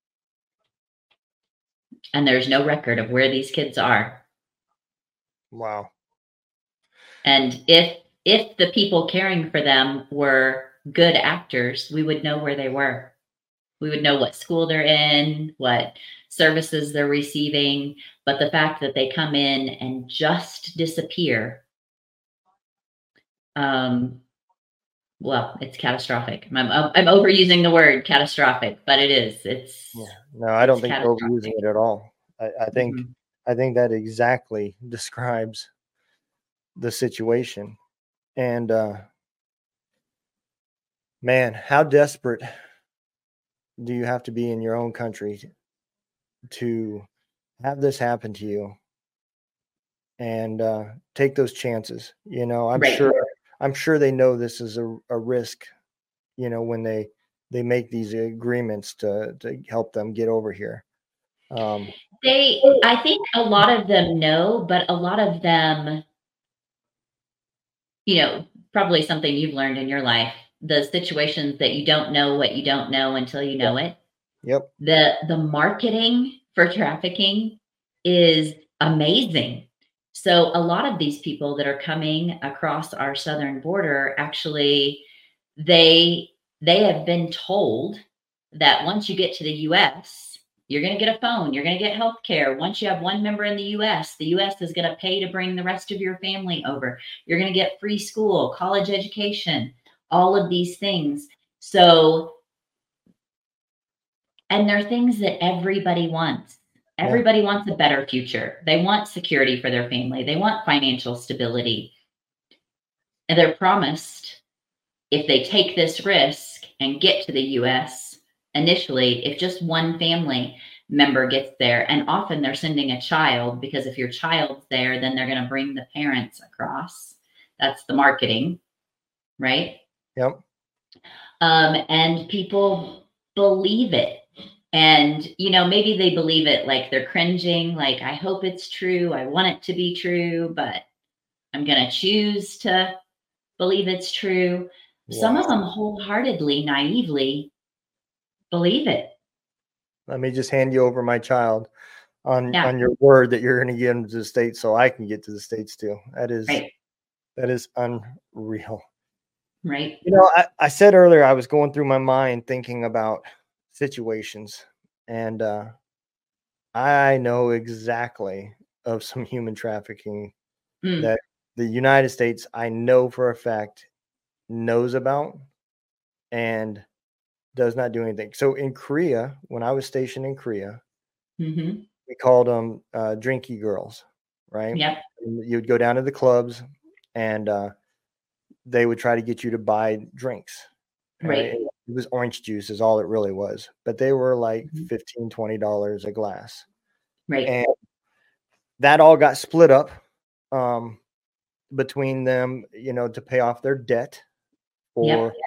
And there's no record of where these kids are. Wow. And if if the people caring for them were good actors, we would know where they were. We would know what school they're in, what services they're receiving. But the fact that they come in and just disappear, um, well, it's catastrophic. I'm, I'm overusing the word catastrophic, but it is. It's yeah. No, I don't think you're overusing it at all. I, I think mm-hmm. I think that exactly describes the situation. And uh, man, how desperate do you have to be in your own country to have this happen to you and uh, take those chances? You know, I'm right. sure. I'm sure they know this is a, a risk, you know, when they, they make these agreements to, to help them get over here. Um, they, I think a lot of them know, but a lot of them, you know, probably something you've learned in your life, the situations that you don't know what you don't know until you know it. Yep. The, the marketing for trafficking is amazing. So a lot of these people that are coming across our southern border, actually, they they have been told that once you get to the U S, you're going to get a phone, you're going to get health care. Once you have one member in the U S, the U S is going to pay to bring the rest of your family over. You're going to get free school, college education, all of these things. So, and they're things that everybody wants. Everybody yeah. wants a better future. They want security for their family. They want financial stability. And they're promised if they take this risk and get to the U S initially, if just one family member gets there, and often they're sending a child, because if your child's there, then they're going to bring the parents across. That's the marketing, right? Yep. Um, and people believe it. And, you know, maybe they believe it like they're cringing, like, I hope it's true. I want it to be true, but I'm going to choose to believe it's true. Wow. Some of them wholeheartedly, naively believe it. Let me just hand you over my child on, yeah. on your word that you're going to get into the States so I can get to the States too. That is, right. that is unreal. Right. You know, I, I said earlier, I was going through my mind thinking about situations, and uh, I know exactly of some human trafficking mm. that the United States, I know for a fact, knows about and does not do anything. So in Korea, when I was stationed in Korea, mm-hmm. we called them uh, drinky girls, right? Yep. You'd go down to the clubs, and uh, they would try to get you to buy drinks. Right. right? It was orange juice is all it really was, but they were like mm-hmm. fifteen dollars, twenty dollars a glass. Right. And that all got split up um, between them, you know, to pay off their debt for yep.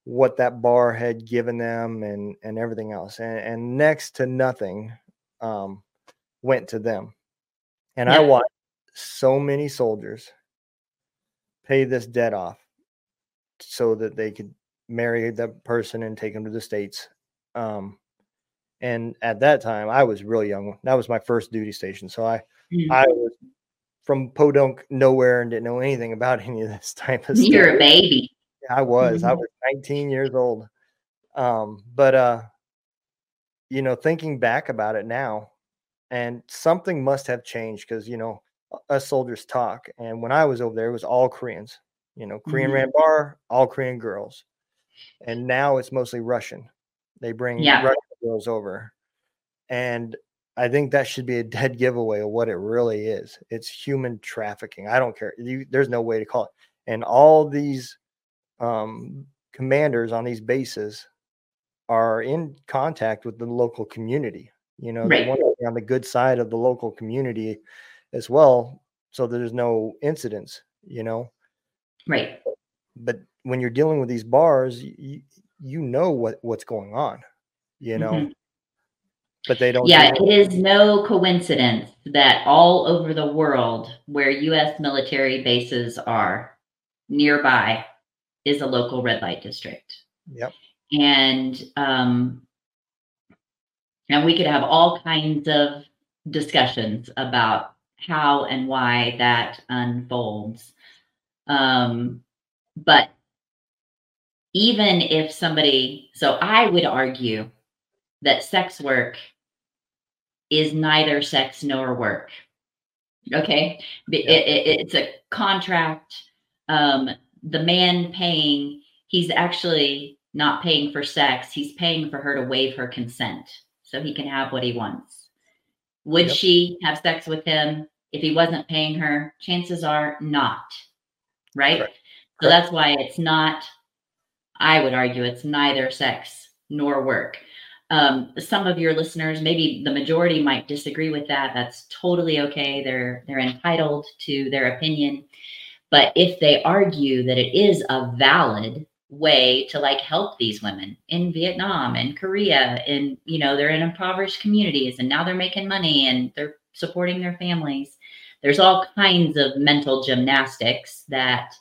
what that bar had given them and, and everything else. And, and next to nothing um, went to them. And yeah. I watched so many soldiers pay this debt off so that they could marry that person and take them to the States. Um, and at that time, I was really young. That was my first duty station. So I, mm-hmm. I was from Podunk, nowhere, and didn't know anything about any of this type of stuff. You're a baby. I was. Mm-hmm. I was nineteen years old. Um, but, uh, you know, thinking back about it now, and something must have changed because, you know, us soldiers talk. And when I was over there, it was all Koreans. You know, Korean mm-hmm. ran bar, all Korean girls. And now it's mostly Russian. They bring yeah. Russian girls over. And I think that should be a dead giveaway of what it really is. It's human trafficking. I don't care. You, there's no way to call it. And all these um, commanders on these bases are in contact with the local community. You know, right. They want to be on the good side of the local community as well, so there's no incidents, you know. Right. But when you're dealing with these bars, you, you know what, what's going on, you know. Mm-hmm. But they don't. Yeah, do it is no coincidence that all over the world where U S military bases are nearby is a local red light district. Yep. And um, and we could have all kinds of discussions about how and why that unfolds. Um, but even if somebody, so I would argue that sex work is neither sex nor work. Okay. Yeah. It, it, it's a contract. Um, the man paying, he's actually not paying for sex. He's paying for her to waive her consent so he can have what he wants. Would yep. she have sex with him if he wasn't paying her? Chances are not. Right. Correct. So Correct. That's why it's not, I would argue it's neither sex nor work. Um, some of your listeners, maybe the majority, might disagree with that. That's totally okay. They're they're entitled to their opinion. But if they argue that it is a valid way to like help these women in Vietnam and Korea, and you know, they're in impoverished communities and now they're making money and they're supporting their families. There's all kinds of mental gymnastics that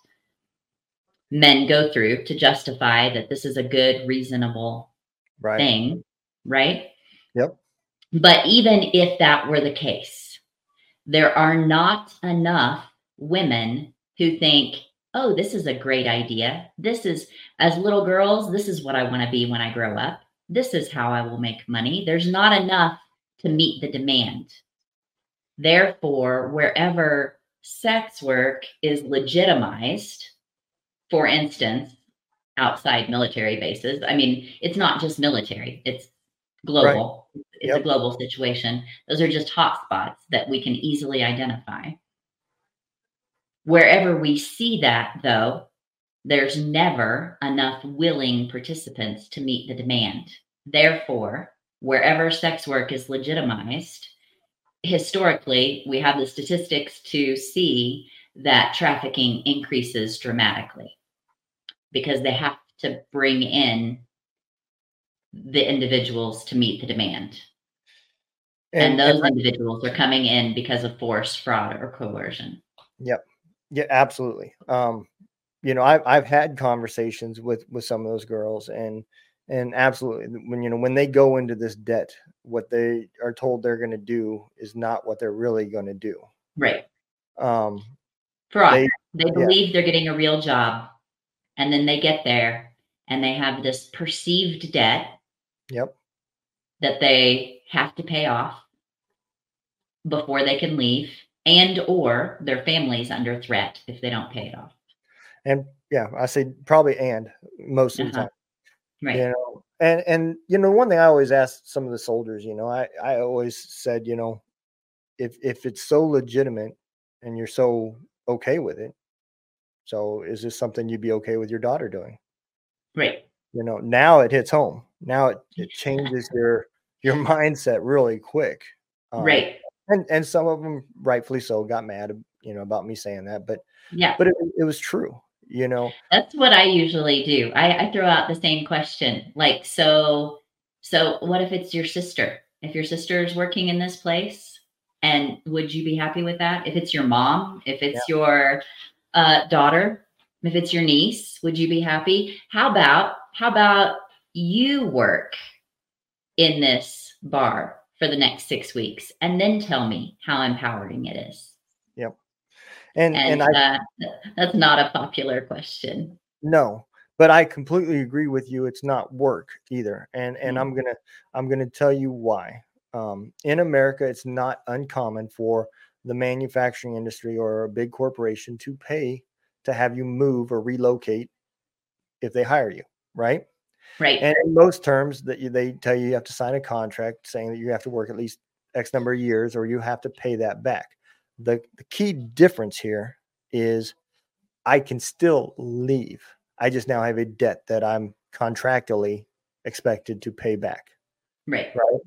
men go through to justify that this is a good, reasonable right. thing. Right? Yep. But even if that were the case, there are not enough women who think, oh, this is a great idea. This is, as little girls, this is what I want to be when I grow up. This is how I will make money. There's not enough to meet the demand. Therefore, wherever sex work is legitimized, for instance, outside military bases, I mean, it's not just military, it's global. Right. It's yep. a global situation. Those are just hot spots that we can easily identify. Wherever we see that, though, there's never enough willing participants to meet the demand. Therefore, wherever sex work is legitimized, historically, we have the statistics to see that trafficking increases dramatically because they have to bring in the individuals to meet the demand. And, and those and individuals are coming in because of force, fraud, or coercion. Yep. Yeah, absolutely. Um, you know, I've, I've had conversations with, with some of those girls and, and absolutely when, you know, when they go into this debt, what they are told they're going to do is not what they're really going to do. Right. Um, fraud. They, they believe yeah. they're getting a real job, and then they get there and they have this perceived debt. Yep. That they have to pay off before they can leave, and or their family's under threat if they don't pay it off. And yeah, I say probably and most of the uh-huh. time. Right. You know, and and you know, one thing I always ask some of the soldiers, you know, I, I always said, you know, if if it's so legitimate and you're so okay with it, so is this something you'd be okay with your daughter doing? Right. You know, now it hits home. Now it, it changes your your mindset really quick. Um, right. And and some of them rightfully so got mad, you know, about me saying that. But yeah, but it, it was true. you know? That's what I usually do. I, I throw out the same question. Like, so, so what if it's your sister? If your sister is working in this place, and would you be happy with that? If it's your mom, if Yeah. it's your uh, daughter, if it's your niece, would you be happy? How about, how about you work in this bar for the next six weeks and then tell me how empowering it is? Yep. And, And and I, uh, that's not a popular question. no, but I completely agree with you. It's not work either. And, and Mm. I'm going to, I'm going to tell you why. Um, in America, it's not uncommon for the manufacturing industry or a big corporation to pay to have you move or relocate if they hire you, right? Right. And in most terms that you, they tell you you have to sign a contract saying that you have to work at least X number of years or you have to pay that back. The, the key difference here is I can still leave. I just now have a debt that I'm contractually expected to pay back. Right. Right.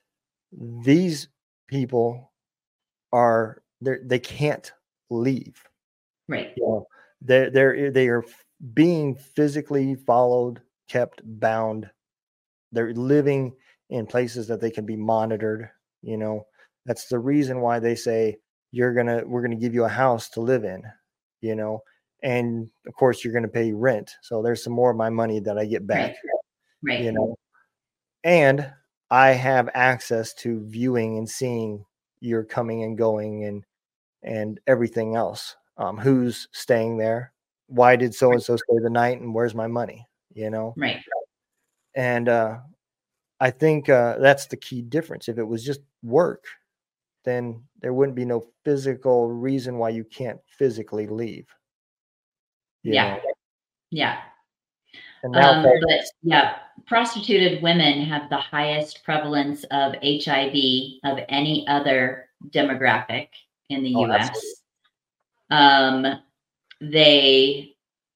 These people are they they can't leave. Right. You know, they're they're they are being physically followed, kept bound. They're living in places that they can be monitored. You know, that's the reason why they say you're gonna we're gonna give you a house to live in. You know, and of course you're gonna pay rent. So there's some more of my money that I get back. Right. Right. You know, and I have access to viewing and seeing your coming and going and and everything else. Um, who's staying there? Why did so and so stay the night? And where's my money? You know, Right. and uh, I think uh, that's the key difference. If it was just work, then there wouldn't be no physical reason why you can't physically leave. Yeah. know? Yeah. And now, um, but yeah, prostituted women have the highest prevalence of H I V of any other demographic in the oh, U S. absolutely. Um, they,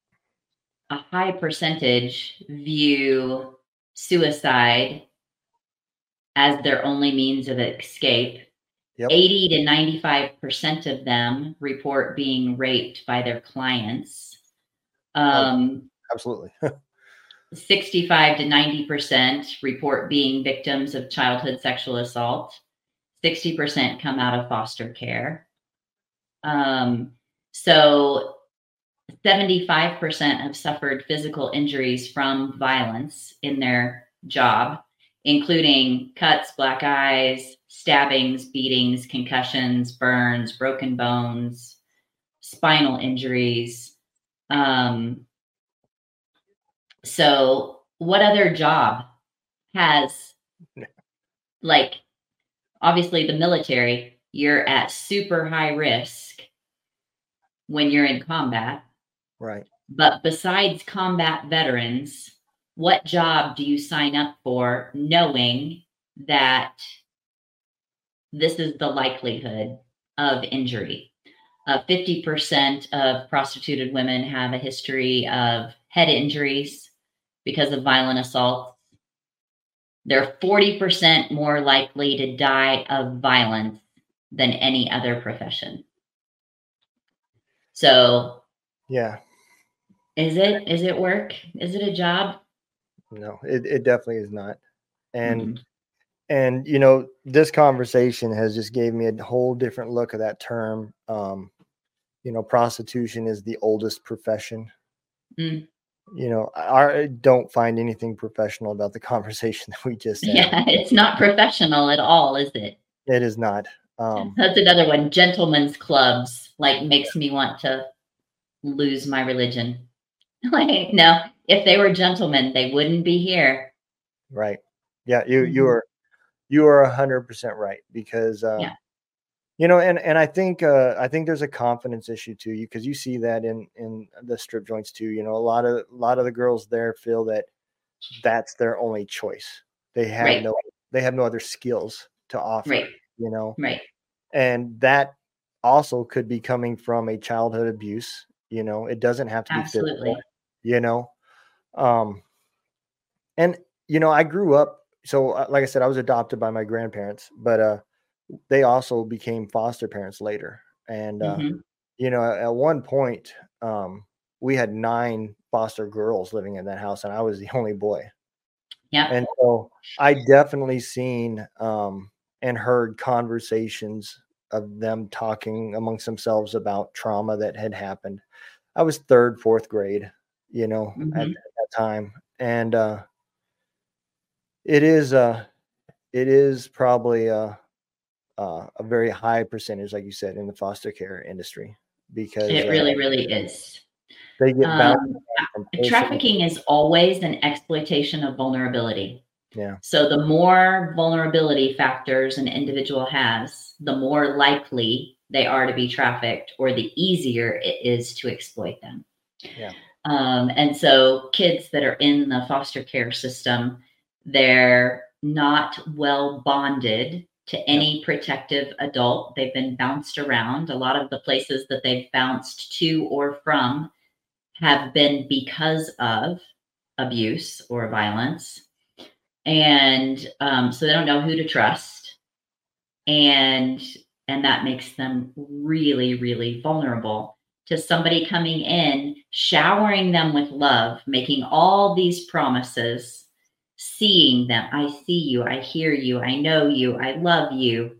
a high percentage view suicide as their only means of escape. Yep. eighty to ninety-five percent of them report being raped by their clients. Um, oh, absolutely. sixty-five to ninety percent report being victims of childhood sexual assault. sixty percent come out of foster care. Um, so seventy-five percent have suffered physical injuries from violence in their job, including cuts, black eyes, stabbings, beatings, concussions, burns, broken bones, spinal injuries. Um, so what other job has, like, obviously the military, you're at super high risk when you're in combat. Right. But besides combat veterans, what job do you sign up for knowing that this is the likelihood of injury? Uh, fifty percent of prostituted women have a history of head injuries because of violent assaults. They're forty percent more likely to die of violence than any other profession. So, yeah. Is it, is it work? Is it a job? No, it, it definitely is not. And, Mm-hmm. and, you know, this conversation has just gave me a whole different look at that term. Um, you know, prostitution is the oldest profession. Mm. You know, I, I don't find anything professional about the conversation that we just had. Yeah, it's not professional at all, is it? It is not. Um, That's another one. Gentlemen's clubs, like, makes me want to lose my religion. Like, no, if they were gentlemen, they wouldn't be here. Right. Yeah, you Mm-hmm. you are you are a hundred percent right because uh, Yeah. you know, and and I think uh, I think there's a confidence issue too, because you see that in in the strip joints too. You know, a lot of a lot of the girls there feel that that's their only choice. They have Right. no they have no other skills to offer. Right. You know, Right. and that also could be coming from a childhood abuse. You know, it doesn't have to be Absolutely. physical. You know, um, and you know, I grew up. So, uh, like I said, I was adopted by my grandparents, but uh, they also became foster parents later. And uh, Mm-hmm. you know, at one point, um, we had nine foster girls living in that house, and I was the only boy. Yeah. And so I definitely seen um, and heard conversations of them talking amongst themselves about trauma that had happened. I was third, fourth grade, you know, Mm-hmm. at, at that time. And uh, it is, uh, it is probably a, a, a very high percentage, like you said, in the foster care industry, because It uh, really, really is. they get bounced Um, from person. trafficking is always an exploitation of vulnerability. Yeah. So the more vulnerability factors an individual has, the more likely they are to be trafficked, or the easier it is to exploit them. Yeah. Um, and so kids that are in the foster care system, they're not well bonded to any yeah. protective adult. They've been bounced around. A lot of the places that they've bounced to or from have been because of abuse or violence. And um, so they don't know who to trust. And and that makes them really, really vulnerable to somebody coming in, showering them with love, making all these promises, seeing them. I see you, I hear you, I know you, I love you.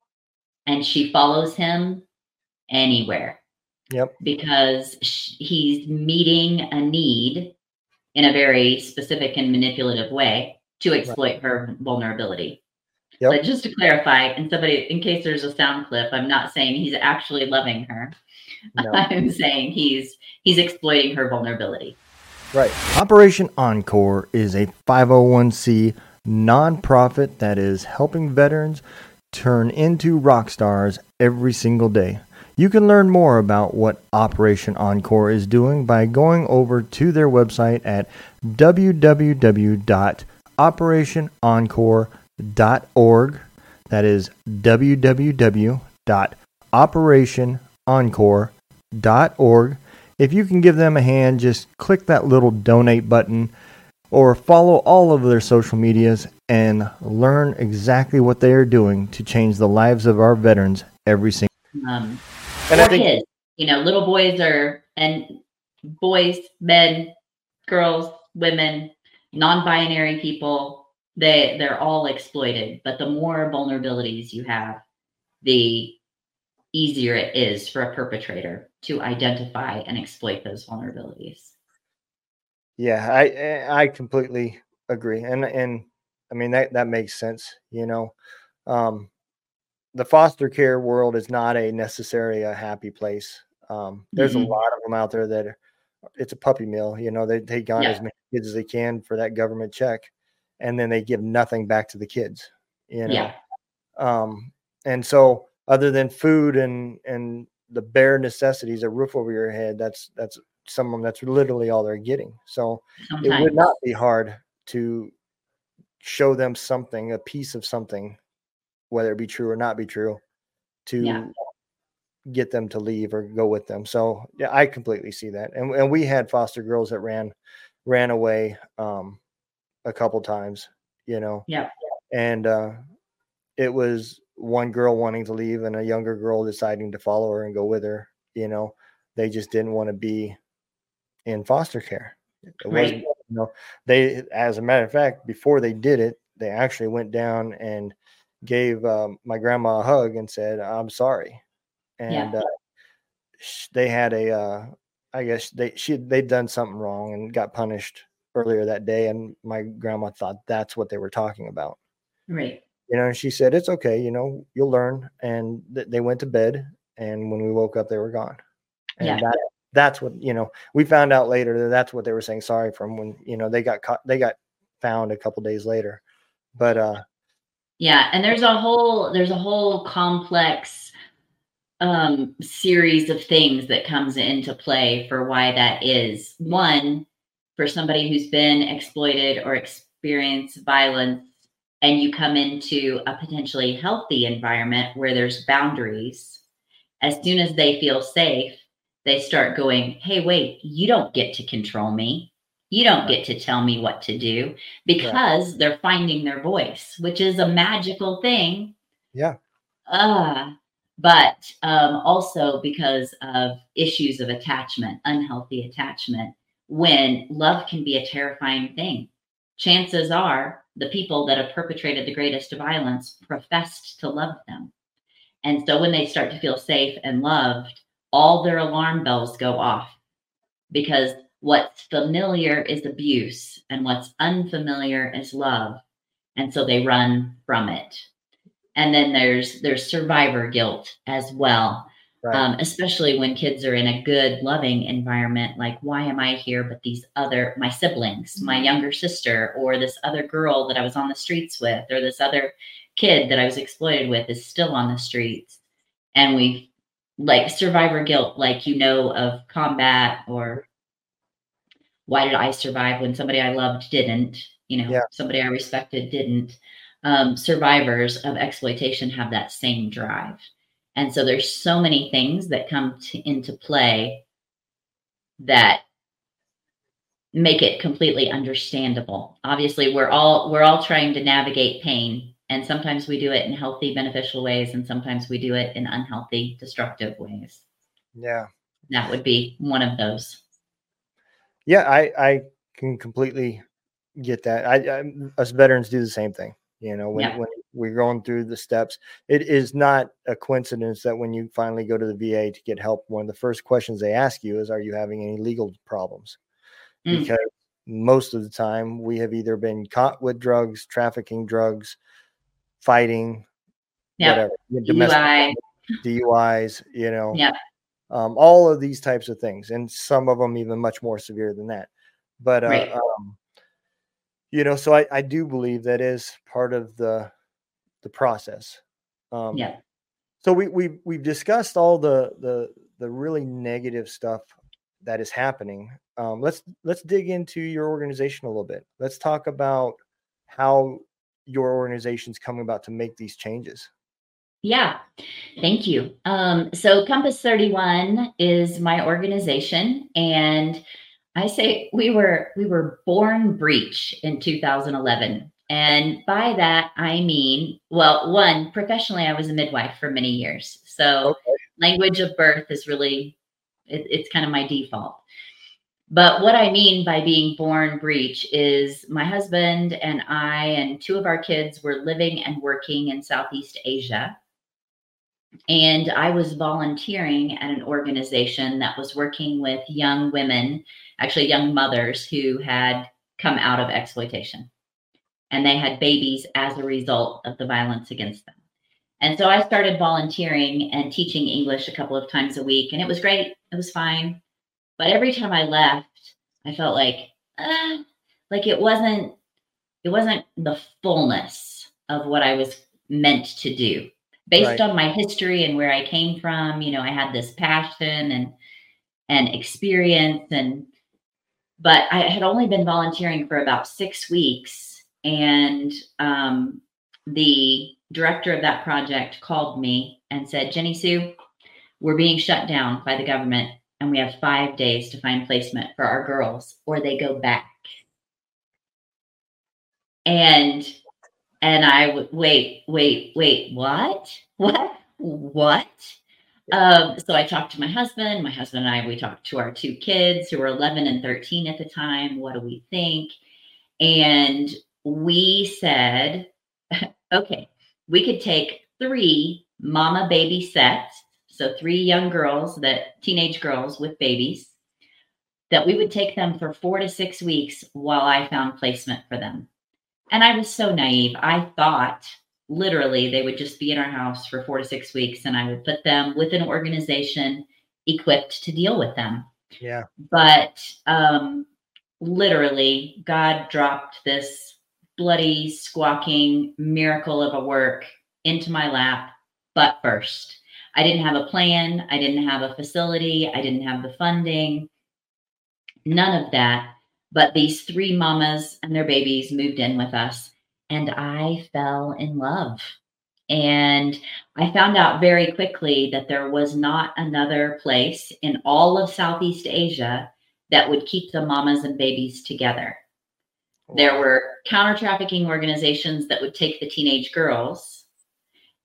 And she follows him anywhere. Yep. Because he's meeting a need in a very specific and manipulative way to exploit right. her vulnerability. Yep. But just to clarify, and somebody, in case there's a sound clip, I'm not saying he's actually loving her. No. I'm saying he's he's exploiting her vulnerability. Right. Operation Encore is a five oh one c nonprofit that is helping veterans turn into rock stars every single day. You can learn more about what Operation Encore is doing by going over to their website at w w w dot operation encore dot org. That is w w w dot operation encore dot org. If you can give them a hand, just click that little donate button or follow all of their social medias and learn exactly what they are doing to change the lives of our veterans every single day. Um, and I think, kids, you know, little boys are, and boys, men, girls, women, non-binary people, they, they're all exploited. But the more vulnerabilities you have, the easier it is for a perpetrator to identify and exploit those vulnerabilities. Yeah, I I completely agree. And, and I mean, that, that makes sense, you know. Um, the foster care world is not a necessarily a happy place. Um, there's mm-hmm. a lot of them out there that are, it's a puppy mill. You know, they take on yeah. as many kids as they can for that government check, and then they give nothing back to the kids, you know? Yeah. Um, and so other than food and, and the bare necessities, a roof over your head, that's, that's some of them, that's literally all they're getting. So Sometimes. It would not be hard to show them something, a piece of something, whether it be true or not be true, to yeah. get them to leave or go with them. So yeah, I completely see that. And and we had foster girls that ran, ran away um, a couple times, you know? Yeah. And uh, it was one girl wanting to leave and a younger girl deciding to follow her and go with her. You know, they just didn't want to be in foster care. It right. wasn't, you know, they, as a matter of fact, before they did it, they actually went down and gave um, my grandma a hug and said, "I'm sorry." And yeah. uh, they had a, uh, I guess they, she, they'd done something wrong and got punished earlier that day. And my grandma thought that's what they were talking about. Right. You know, and she said, "It's okay. You know, you'll learn." And th- they went to bed. And when we woke up, they were gone. And yeah. that, that's what, you know, we found out later that that's what they were saying sorry from when, you know, they got caught, they got found a couple days later. But, uh, yeah. And there's a whole, there's a whole complex um, series of things that comes into play for why that is. One, for somebody who's been exploited or experienced violence, and you come into a potentially healthy environment where there's boundaries, as soon as they feel safe, they start going, "Hey, wait, you don't get to control me. You don't get to tell me what to do," because right. they're finding their voice, which is a magical thing. Yeah. Uh, but um, also because of issues of attachment, unhealthy attachment, when love can be a terrifying thing. Chances are the people that have perpetrated the greatest violence professed to love them. And so when they start to feel safe and loved, all their alarm bells go off, because what's familiar is abuse and what's unfamiliar is love. And so they run from it. And then there's there's survivor guilt as well, right. um, especially when kids are in a good, loving environment. Like, why am I here? But these other, my siblings, my younger sister, or this other girl that I was on the streets with, or this other kid that I was exploited with is still on the streets. And we like survivor guilt, like, you know, of combat, or why did I survive when somebody I loved didn't, you know, yeah. somebody I respected didn't. Um, survivors of exploitation have that same drive. And so there's so many things that come to, into play that make it completely understandable. Obviously, we're all we're all trying to navigate pain, and sometimes we do it in healthy, beneficial ways, and sometimes we do it in unhealthy, destructive ways. Yeah. That would be one of those. Yeah, I, I can completely get that. I, I us veterans do the same thing. You know, when, yeah. when we're going through the steps, it is not a coincidence that when you finally go to the V A to get help, one of the first questions they ask you is, are you having any legal problems? Mm. Because most of the time we have either been caught with drugs, trafficking drugs, fighting, yep. whatever, domestic D U Is, you know, yep. um, all of these types of things. And some of them even much more severe than that. But, uh, right. um, you know, so I, I do believe that is part of the the process. Um, yeah. So we we we've discussed all the the the really negative stuff that is happening. Um, let's let's dig into your organization a little bit. Let's talk about how your organization's coming about to make these changes. Yeah, thank you. Um, so Compass thirty-one is my organization, and I say we were we were born breech in two thousand eleven. And by that, I mean, well, one, professionally, I was a midwife for many years. So okay. Language of birth is really, it, it's kind of my default. But what I mean by being born breech is my husband and I and two of our kids were living and working in Southeast Asia. And I was volunteering at an organization that was working with young women, actually young mothers who had come out of exploitation. And they had babies as a result of the violence against them. And so I started volunteering and teaching English a couple of times a week. And it was great. It was fine. But every time I left, I felt like, uh, like it wasn't, it wasn't the fullness of what I was meant to do. Based right. on my history and where I came from, you know, I had this passion and and experience, and but I had only been volunteering for about six weeks, and um, the director of that project called me and said, "Jenny Sue, we're being shut down by the government, and we have five days to find placement for our girls, or they go back." And And I would wait, wait, wait, what, what, what? Um, so I talked to my husband, my husband and I, we talked to our two kids who were eleven and thirteen at the time. What do we think? And we said, okay, we could take three mama baby sets. So three young girls, that teenage girls with babies, that we would take them for four to six weeks while I found placement for them. And I was so naive. I thought literally they would just be in our house for four to six weeks and I would put them with an organization equipped to deal with them. Yeah. But um, literally, God dropped this bloody, squawking miracle of a work into my lap, but first. I didn't have a plan. I didn't have a facility. I didn't have the funding. None of that. But these three mamas and their babies moved in with us, and I fell in love. And I found out very quickly that there was not another place in all of Southeast Asia that would keep the mamas and babies together. Wow. There were counter-trafficking organizations that would take the teenage girls,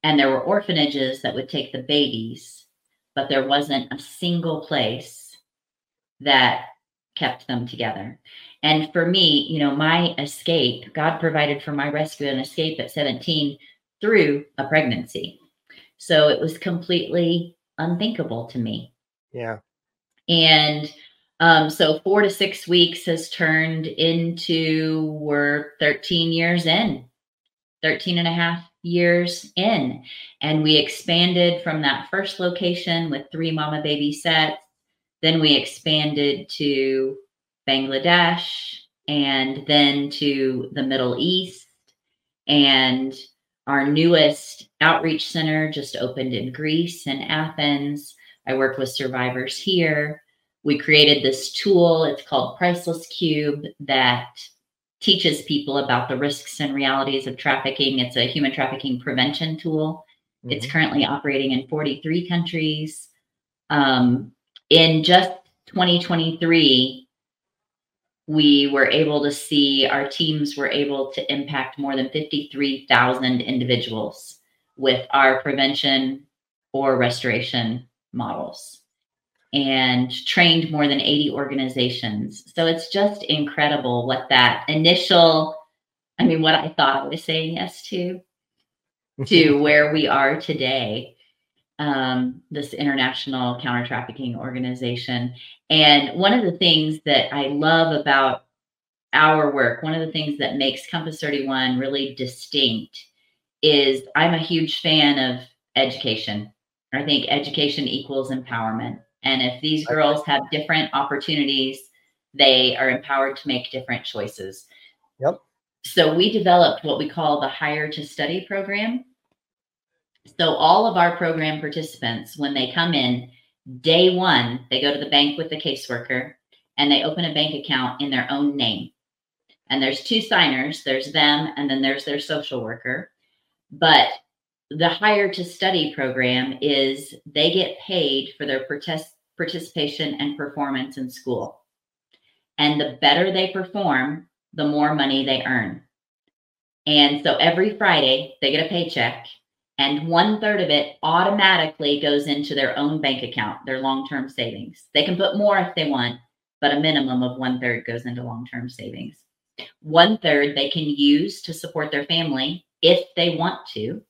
And there were orphanages that would take the babies, but there wasn't a single place that kept them together. And for me, you know, my escape, God provided for my rescue and escape at seventeen through a pregnancy. So it was completely unthinkable to me. Yeah. And um, so four to six weeks has turned into, we're thirteen years in, thirteen and a half years in. And we expanded from that first location with three mama baby sets. Then we expanded to Bangladesh and then to the Middle East. And our newest outreach center just opened in Greece and Athens. I work with survivors here. We created this tool. It's called Priceless Cube that teaches people about the risks and realities of trafficking. It's a human trafficking prevention tool. Mm-hmm. It's currently operating in forty-three countries. Um, in just twenty twenty-three, we were able to see our teams were able to impact more than fifty-three thousand individuals with our prevention or restoration models, and trained more than eighty organizations. So it's just incredible what that initial, I mean, what I thought I was saying yes to, to where we are today, um, this international counter-trafficking organization. And one of the things that I love about our work, one of the things that makes Compass thirty-one really distinct is I'm a huge fan of education. I think education equals empowerment. And if these girls have different opportunities, they are empowered to make different choices. Yep. So we developed what we call the Hire to Study program. So all of our program participants, when they come in, day one, they go to the bank with the caseworker and they open a bank account in their own name. And there's two signers, there's them, and then there's their social worker. But the Hire to Study program is they get paid for their partic- participation and performance in school. And the better they perform, the more money they earn. And so every Friday they get a paycheck, and one third of it automatically goes into their own bank account, their long-term savings. They can put more if they want, but a minimum of one third goes into long-term savings. One third they can use to support their family if they want to.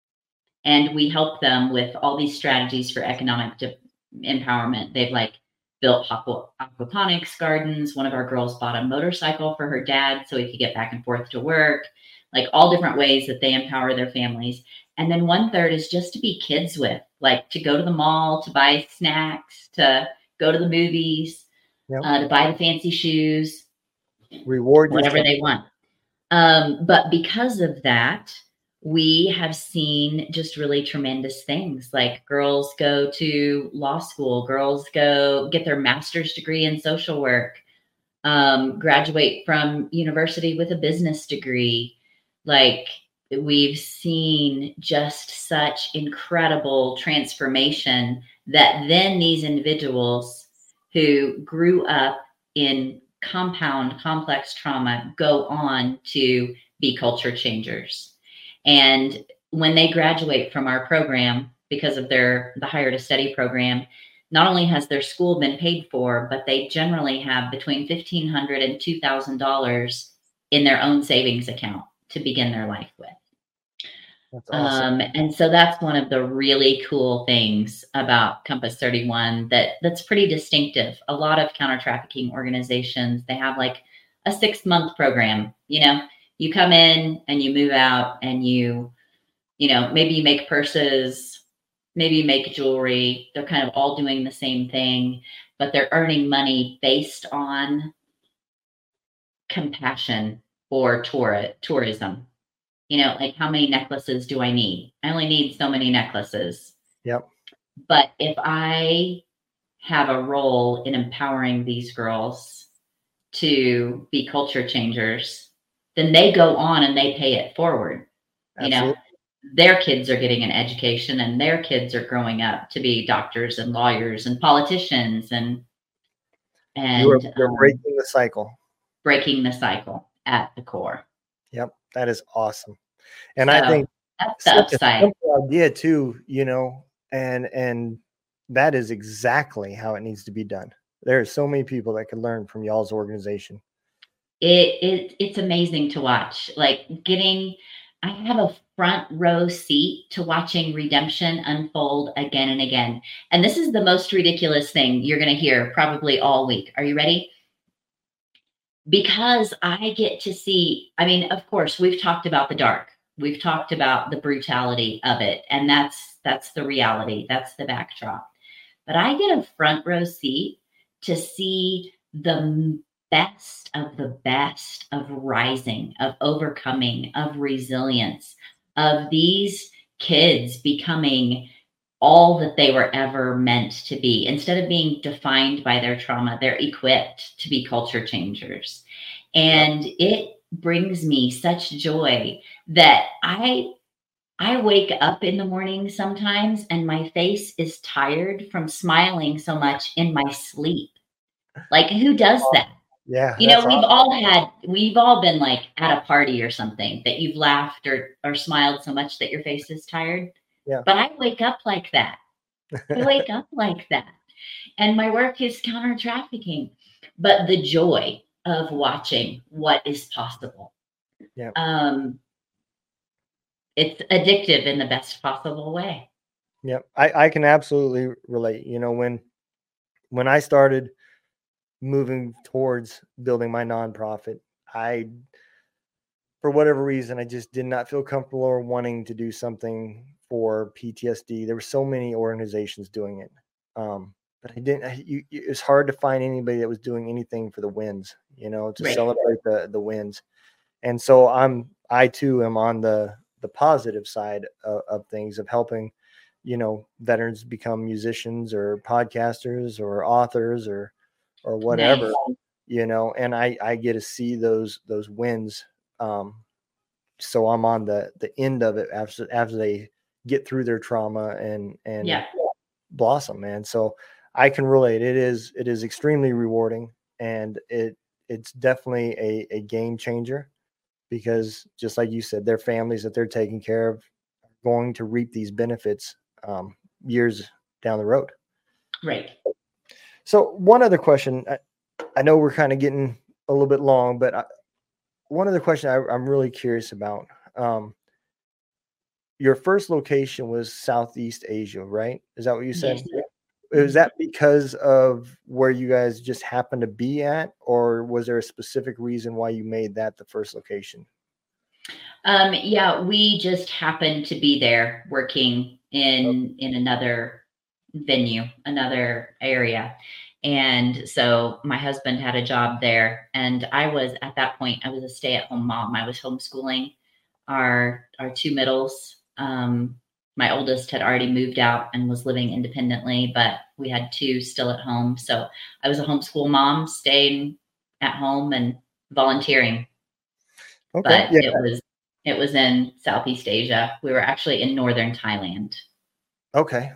And we help them with all these strategies for economic de- empowerment. They've like built aqua- aquaponics gardens. One of our girls bought a motorcycle for her dad so he could get back and forth to work, like all different ways that they empower their families. And then one third is just to be kids with, like to go to the mall, to buy snacks, to go to the movies, yep. uh, to buy the fancy shoes, reward whatever yourself. They want. Um, but because of that, we have seen just really tremendous things, like girls go to law school, girls go get their master's degree in social work, um, graduate from university with a business degree. Like we've seen just such incredible transformation that then these individuals who grew up in compound complex trauma go on to be culture changers. And when they graduate from our program, because of their the Hire to Study program, not only has their school been paid for, but they generally have between fifteen hundred dollars and two thousand dollars in their own savings account to begin their life with. That's awesome. Um, and so that's one of the really cool things about Compass thirty-one that that's pretty distinctive. A lot of counter-trafficking organizations, they have like a six-month program. You know, you come in and you move out and you, you know, maybe you make purses, maybe you make jewelry. They're kind of all doing the same thing, but they're earning money based on compassion or tour- tourism. You know, like how many necklaces do I need? I only need so many necklaces. Yep. But if I have a role in empowering these girls to be culture changers, then they go on and they pay it forward. Absolutely. You know, their kids are getting an education and their kids are growing up to be doctors and lawyers and politicians and and you're, you're um, breaking the cycle. Breaking the cycle at the core. Yep. That is awesome. And so, I think That's the such a upside. simple idea too, you know, and and that is exactly how it needs to be done. There are so many people that can learn from y'all's organization. It, it it's amazing to watch. Like getting, I have a front row seat to watching redemption unfold again and again. And this is the most ridiculous thing you're going to hear probably all week. Are you ready? Because I get to see, I mean, of course, we've talked about the dark. We've talked about the brutality of it. And that's that's the reality. That's the backdrop. But I get a front row seat to see the best of the best of rising, of overcoming, of resilience, of these kids becoming all that they were ever meant to be. Instead of being defined by their trauma, they're equipped to be culture changers. And it brings me such joy that I I wake up in the morning sometimes and my face is tired from smiling so much in my sleep. Like, who does that? Yeah. You know, that's we've awesome. all had, we've all been like at a party or something that you've laughed or, or smiled so much that your face is tired. Yeah. But I wake up like that. I wake up like that. And my work is counter trafficking. But the joy of watching what is possible. Yeah. Um, it's addictive in the best possible way. Yeah. I, I can absolutely relate. You know, when when I started moving towards building my nonprofit, I, for whatever reason, I just did not feel comfortable or wanting to do something for P T S D. There were so many organizations doing it. Um, but I didn't, I, you, it was hard to find anybody that was doing anything for the wins, you know, to Right. celebrate the, the wins. And so I'm, I too am on the, the positive side of, of things, of helping, you know, veterans become musicians or podcasters or authors or, or whatever, Nice. you know, and I, I get to see those, those wins. Um, so I'm on the, the end of it after, after they get through their trauma and, and Yeah. blossom, man. So I can relate. It is, it is extremely rewarding, and it, it's definitely a, a game changer, because just like you said, their families that they're taking care of are going to reap these benefits um, years down the road. Right. So one other question, I, I know we're kind of getting a little bit long, but I, one other question I, I'm really curious about. Um, your first location was Southeast Asia, right? Is that what you said? Yes. Is that because of where you guys just happened to be at, or was there a specific reason why you made that the first location? Um, yeah, we just happened to be there working in in another venue, another area. And so my husband had a job there, and I was at that point, I was a stay-at-home mom. I was homeschooling our our two middles. Um, my oldest had already moved out and was living independently, but we had two still at home. So I was a homeschool mom, staying at home and volunteering. Okay. But Yeah. it was it was in Southeast Asia. We were actually in northern Thailand. Okay.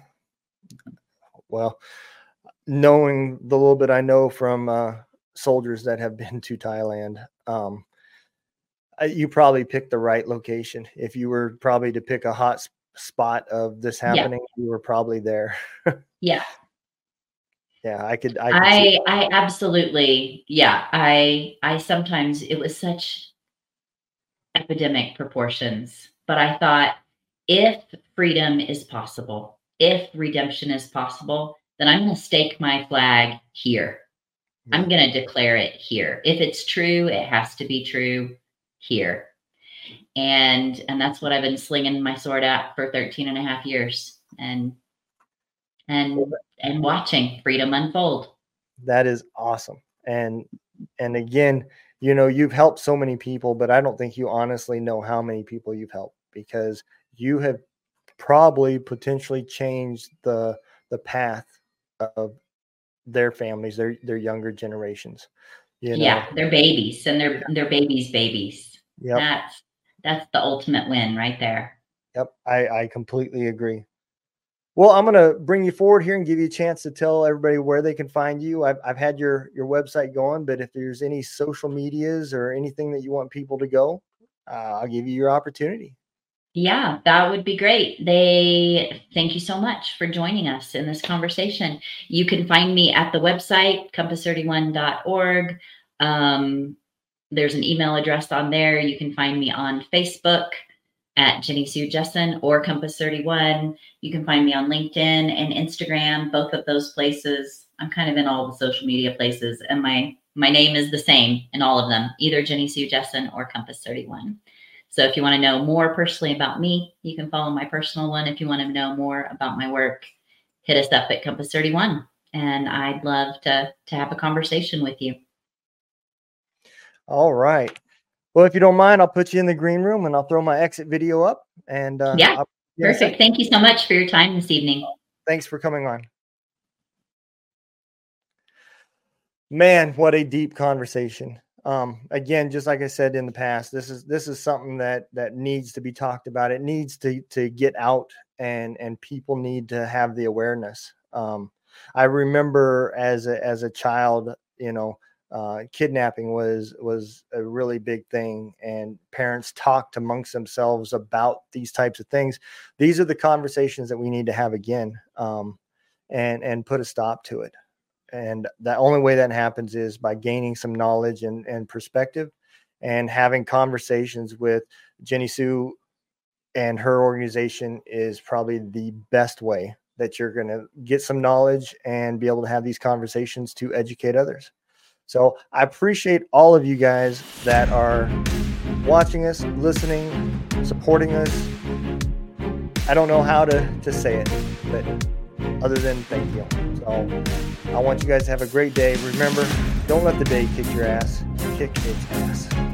Well, knowing the little bit I know from uh, soldiers that have been to Thailand, um, I, you probably picked the right location. If you were probably to pick a hot sp- spot of this happening, yeah. you were probably there. Yeah. Yeah, I could. I, could I, see I absolutely. Yeah. I, I sometimes it was such epidemic proportions, but I thought, if freedom is possible, if redemption is possible, then I'm going to stake my flag here. Yeah. I'm going to declare it here. If it's true, it has to be true here. And, and that's what I've been slinging my sword at for thirteen and a half years, and, and, and watching freedom unfold. That is awesome. And, and again, you know, you've helped so many people, but I don't think you honestly know how many people you've helped, because you have probably potentially changed the, the path of their families, their, their younger generations. You know? Yeah. They're babies, and they're, they're babies, babies. Yep. That's, that's the ultimate win right there. Yep. I, I completely agree. Well, I'm going to bring you forward here and give you a chance to tell everybody where they can find you. I've, I've had your, your website going, but if there's any social medias or anything that you want people to go, uh, I'll give you your opportunity. Yeah, that would be great. They thank you so much for joining us in this conversation. You can find me at the website, compass thirty-one dot org. Um, there's an email address on there. You can find me on Facebook at Jenny Sue Jessen or Compass thirty-one. You can find me on LinkedIn and Instagram, both of those places. I'm kind of in all the social media places, and my my name is the same in all of them, either Jenny Sue Jessen or Compass thirty-one. So if you want to know more personally about me, you can follow my personal one. If you want to know more about my work, hit us up at Compass thirty-one, and I'd love to to have a conversation with you. All right. Well, if you don't mind, I'll put you in the green room and I'll throw my exit video up. And uh, yeah, I'll, perfect. Thank you so much for your time this evening. Thanks for coming on. Man, what a deep conversation. Um, again, just like I said in the past, this is this is something that that needs to be talked about. It needs to to get out, and and people need to have the awareness. Um, I remember as a as a child, you know, uh, kidnapping was was a really big thing, and parents talked amongst themselves about these types of things. These are the conversations that we need to have again, um, and and put a stop to it. And the only way that happens is by gaining some knowledge and, and perspective, and having conversations with Jenny Sue and her organization is probably the best way that you're going to get some knowledge and be able to have these conversations to educate others. So I appreciate all of you guys that are watching us, listening, supporting us. I don't know how to, to say it, but other than thank you. So I want you guys to have a great day. Remember, don't let the day kick your ass. Kick its ass.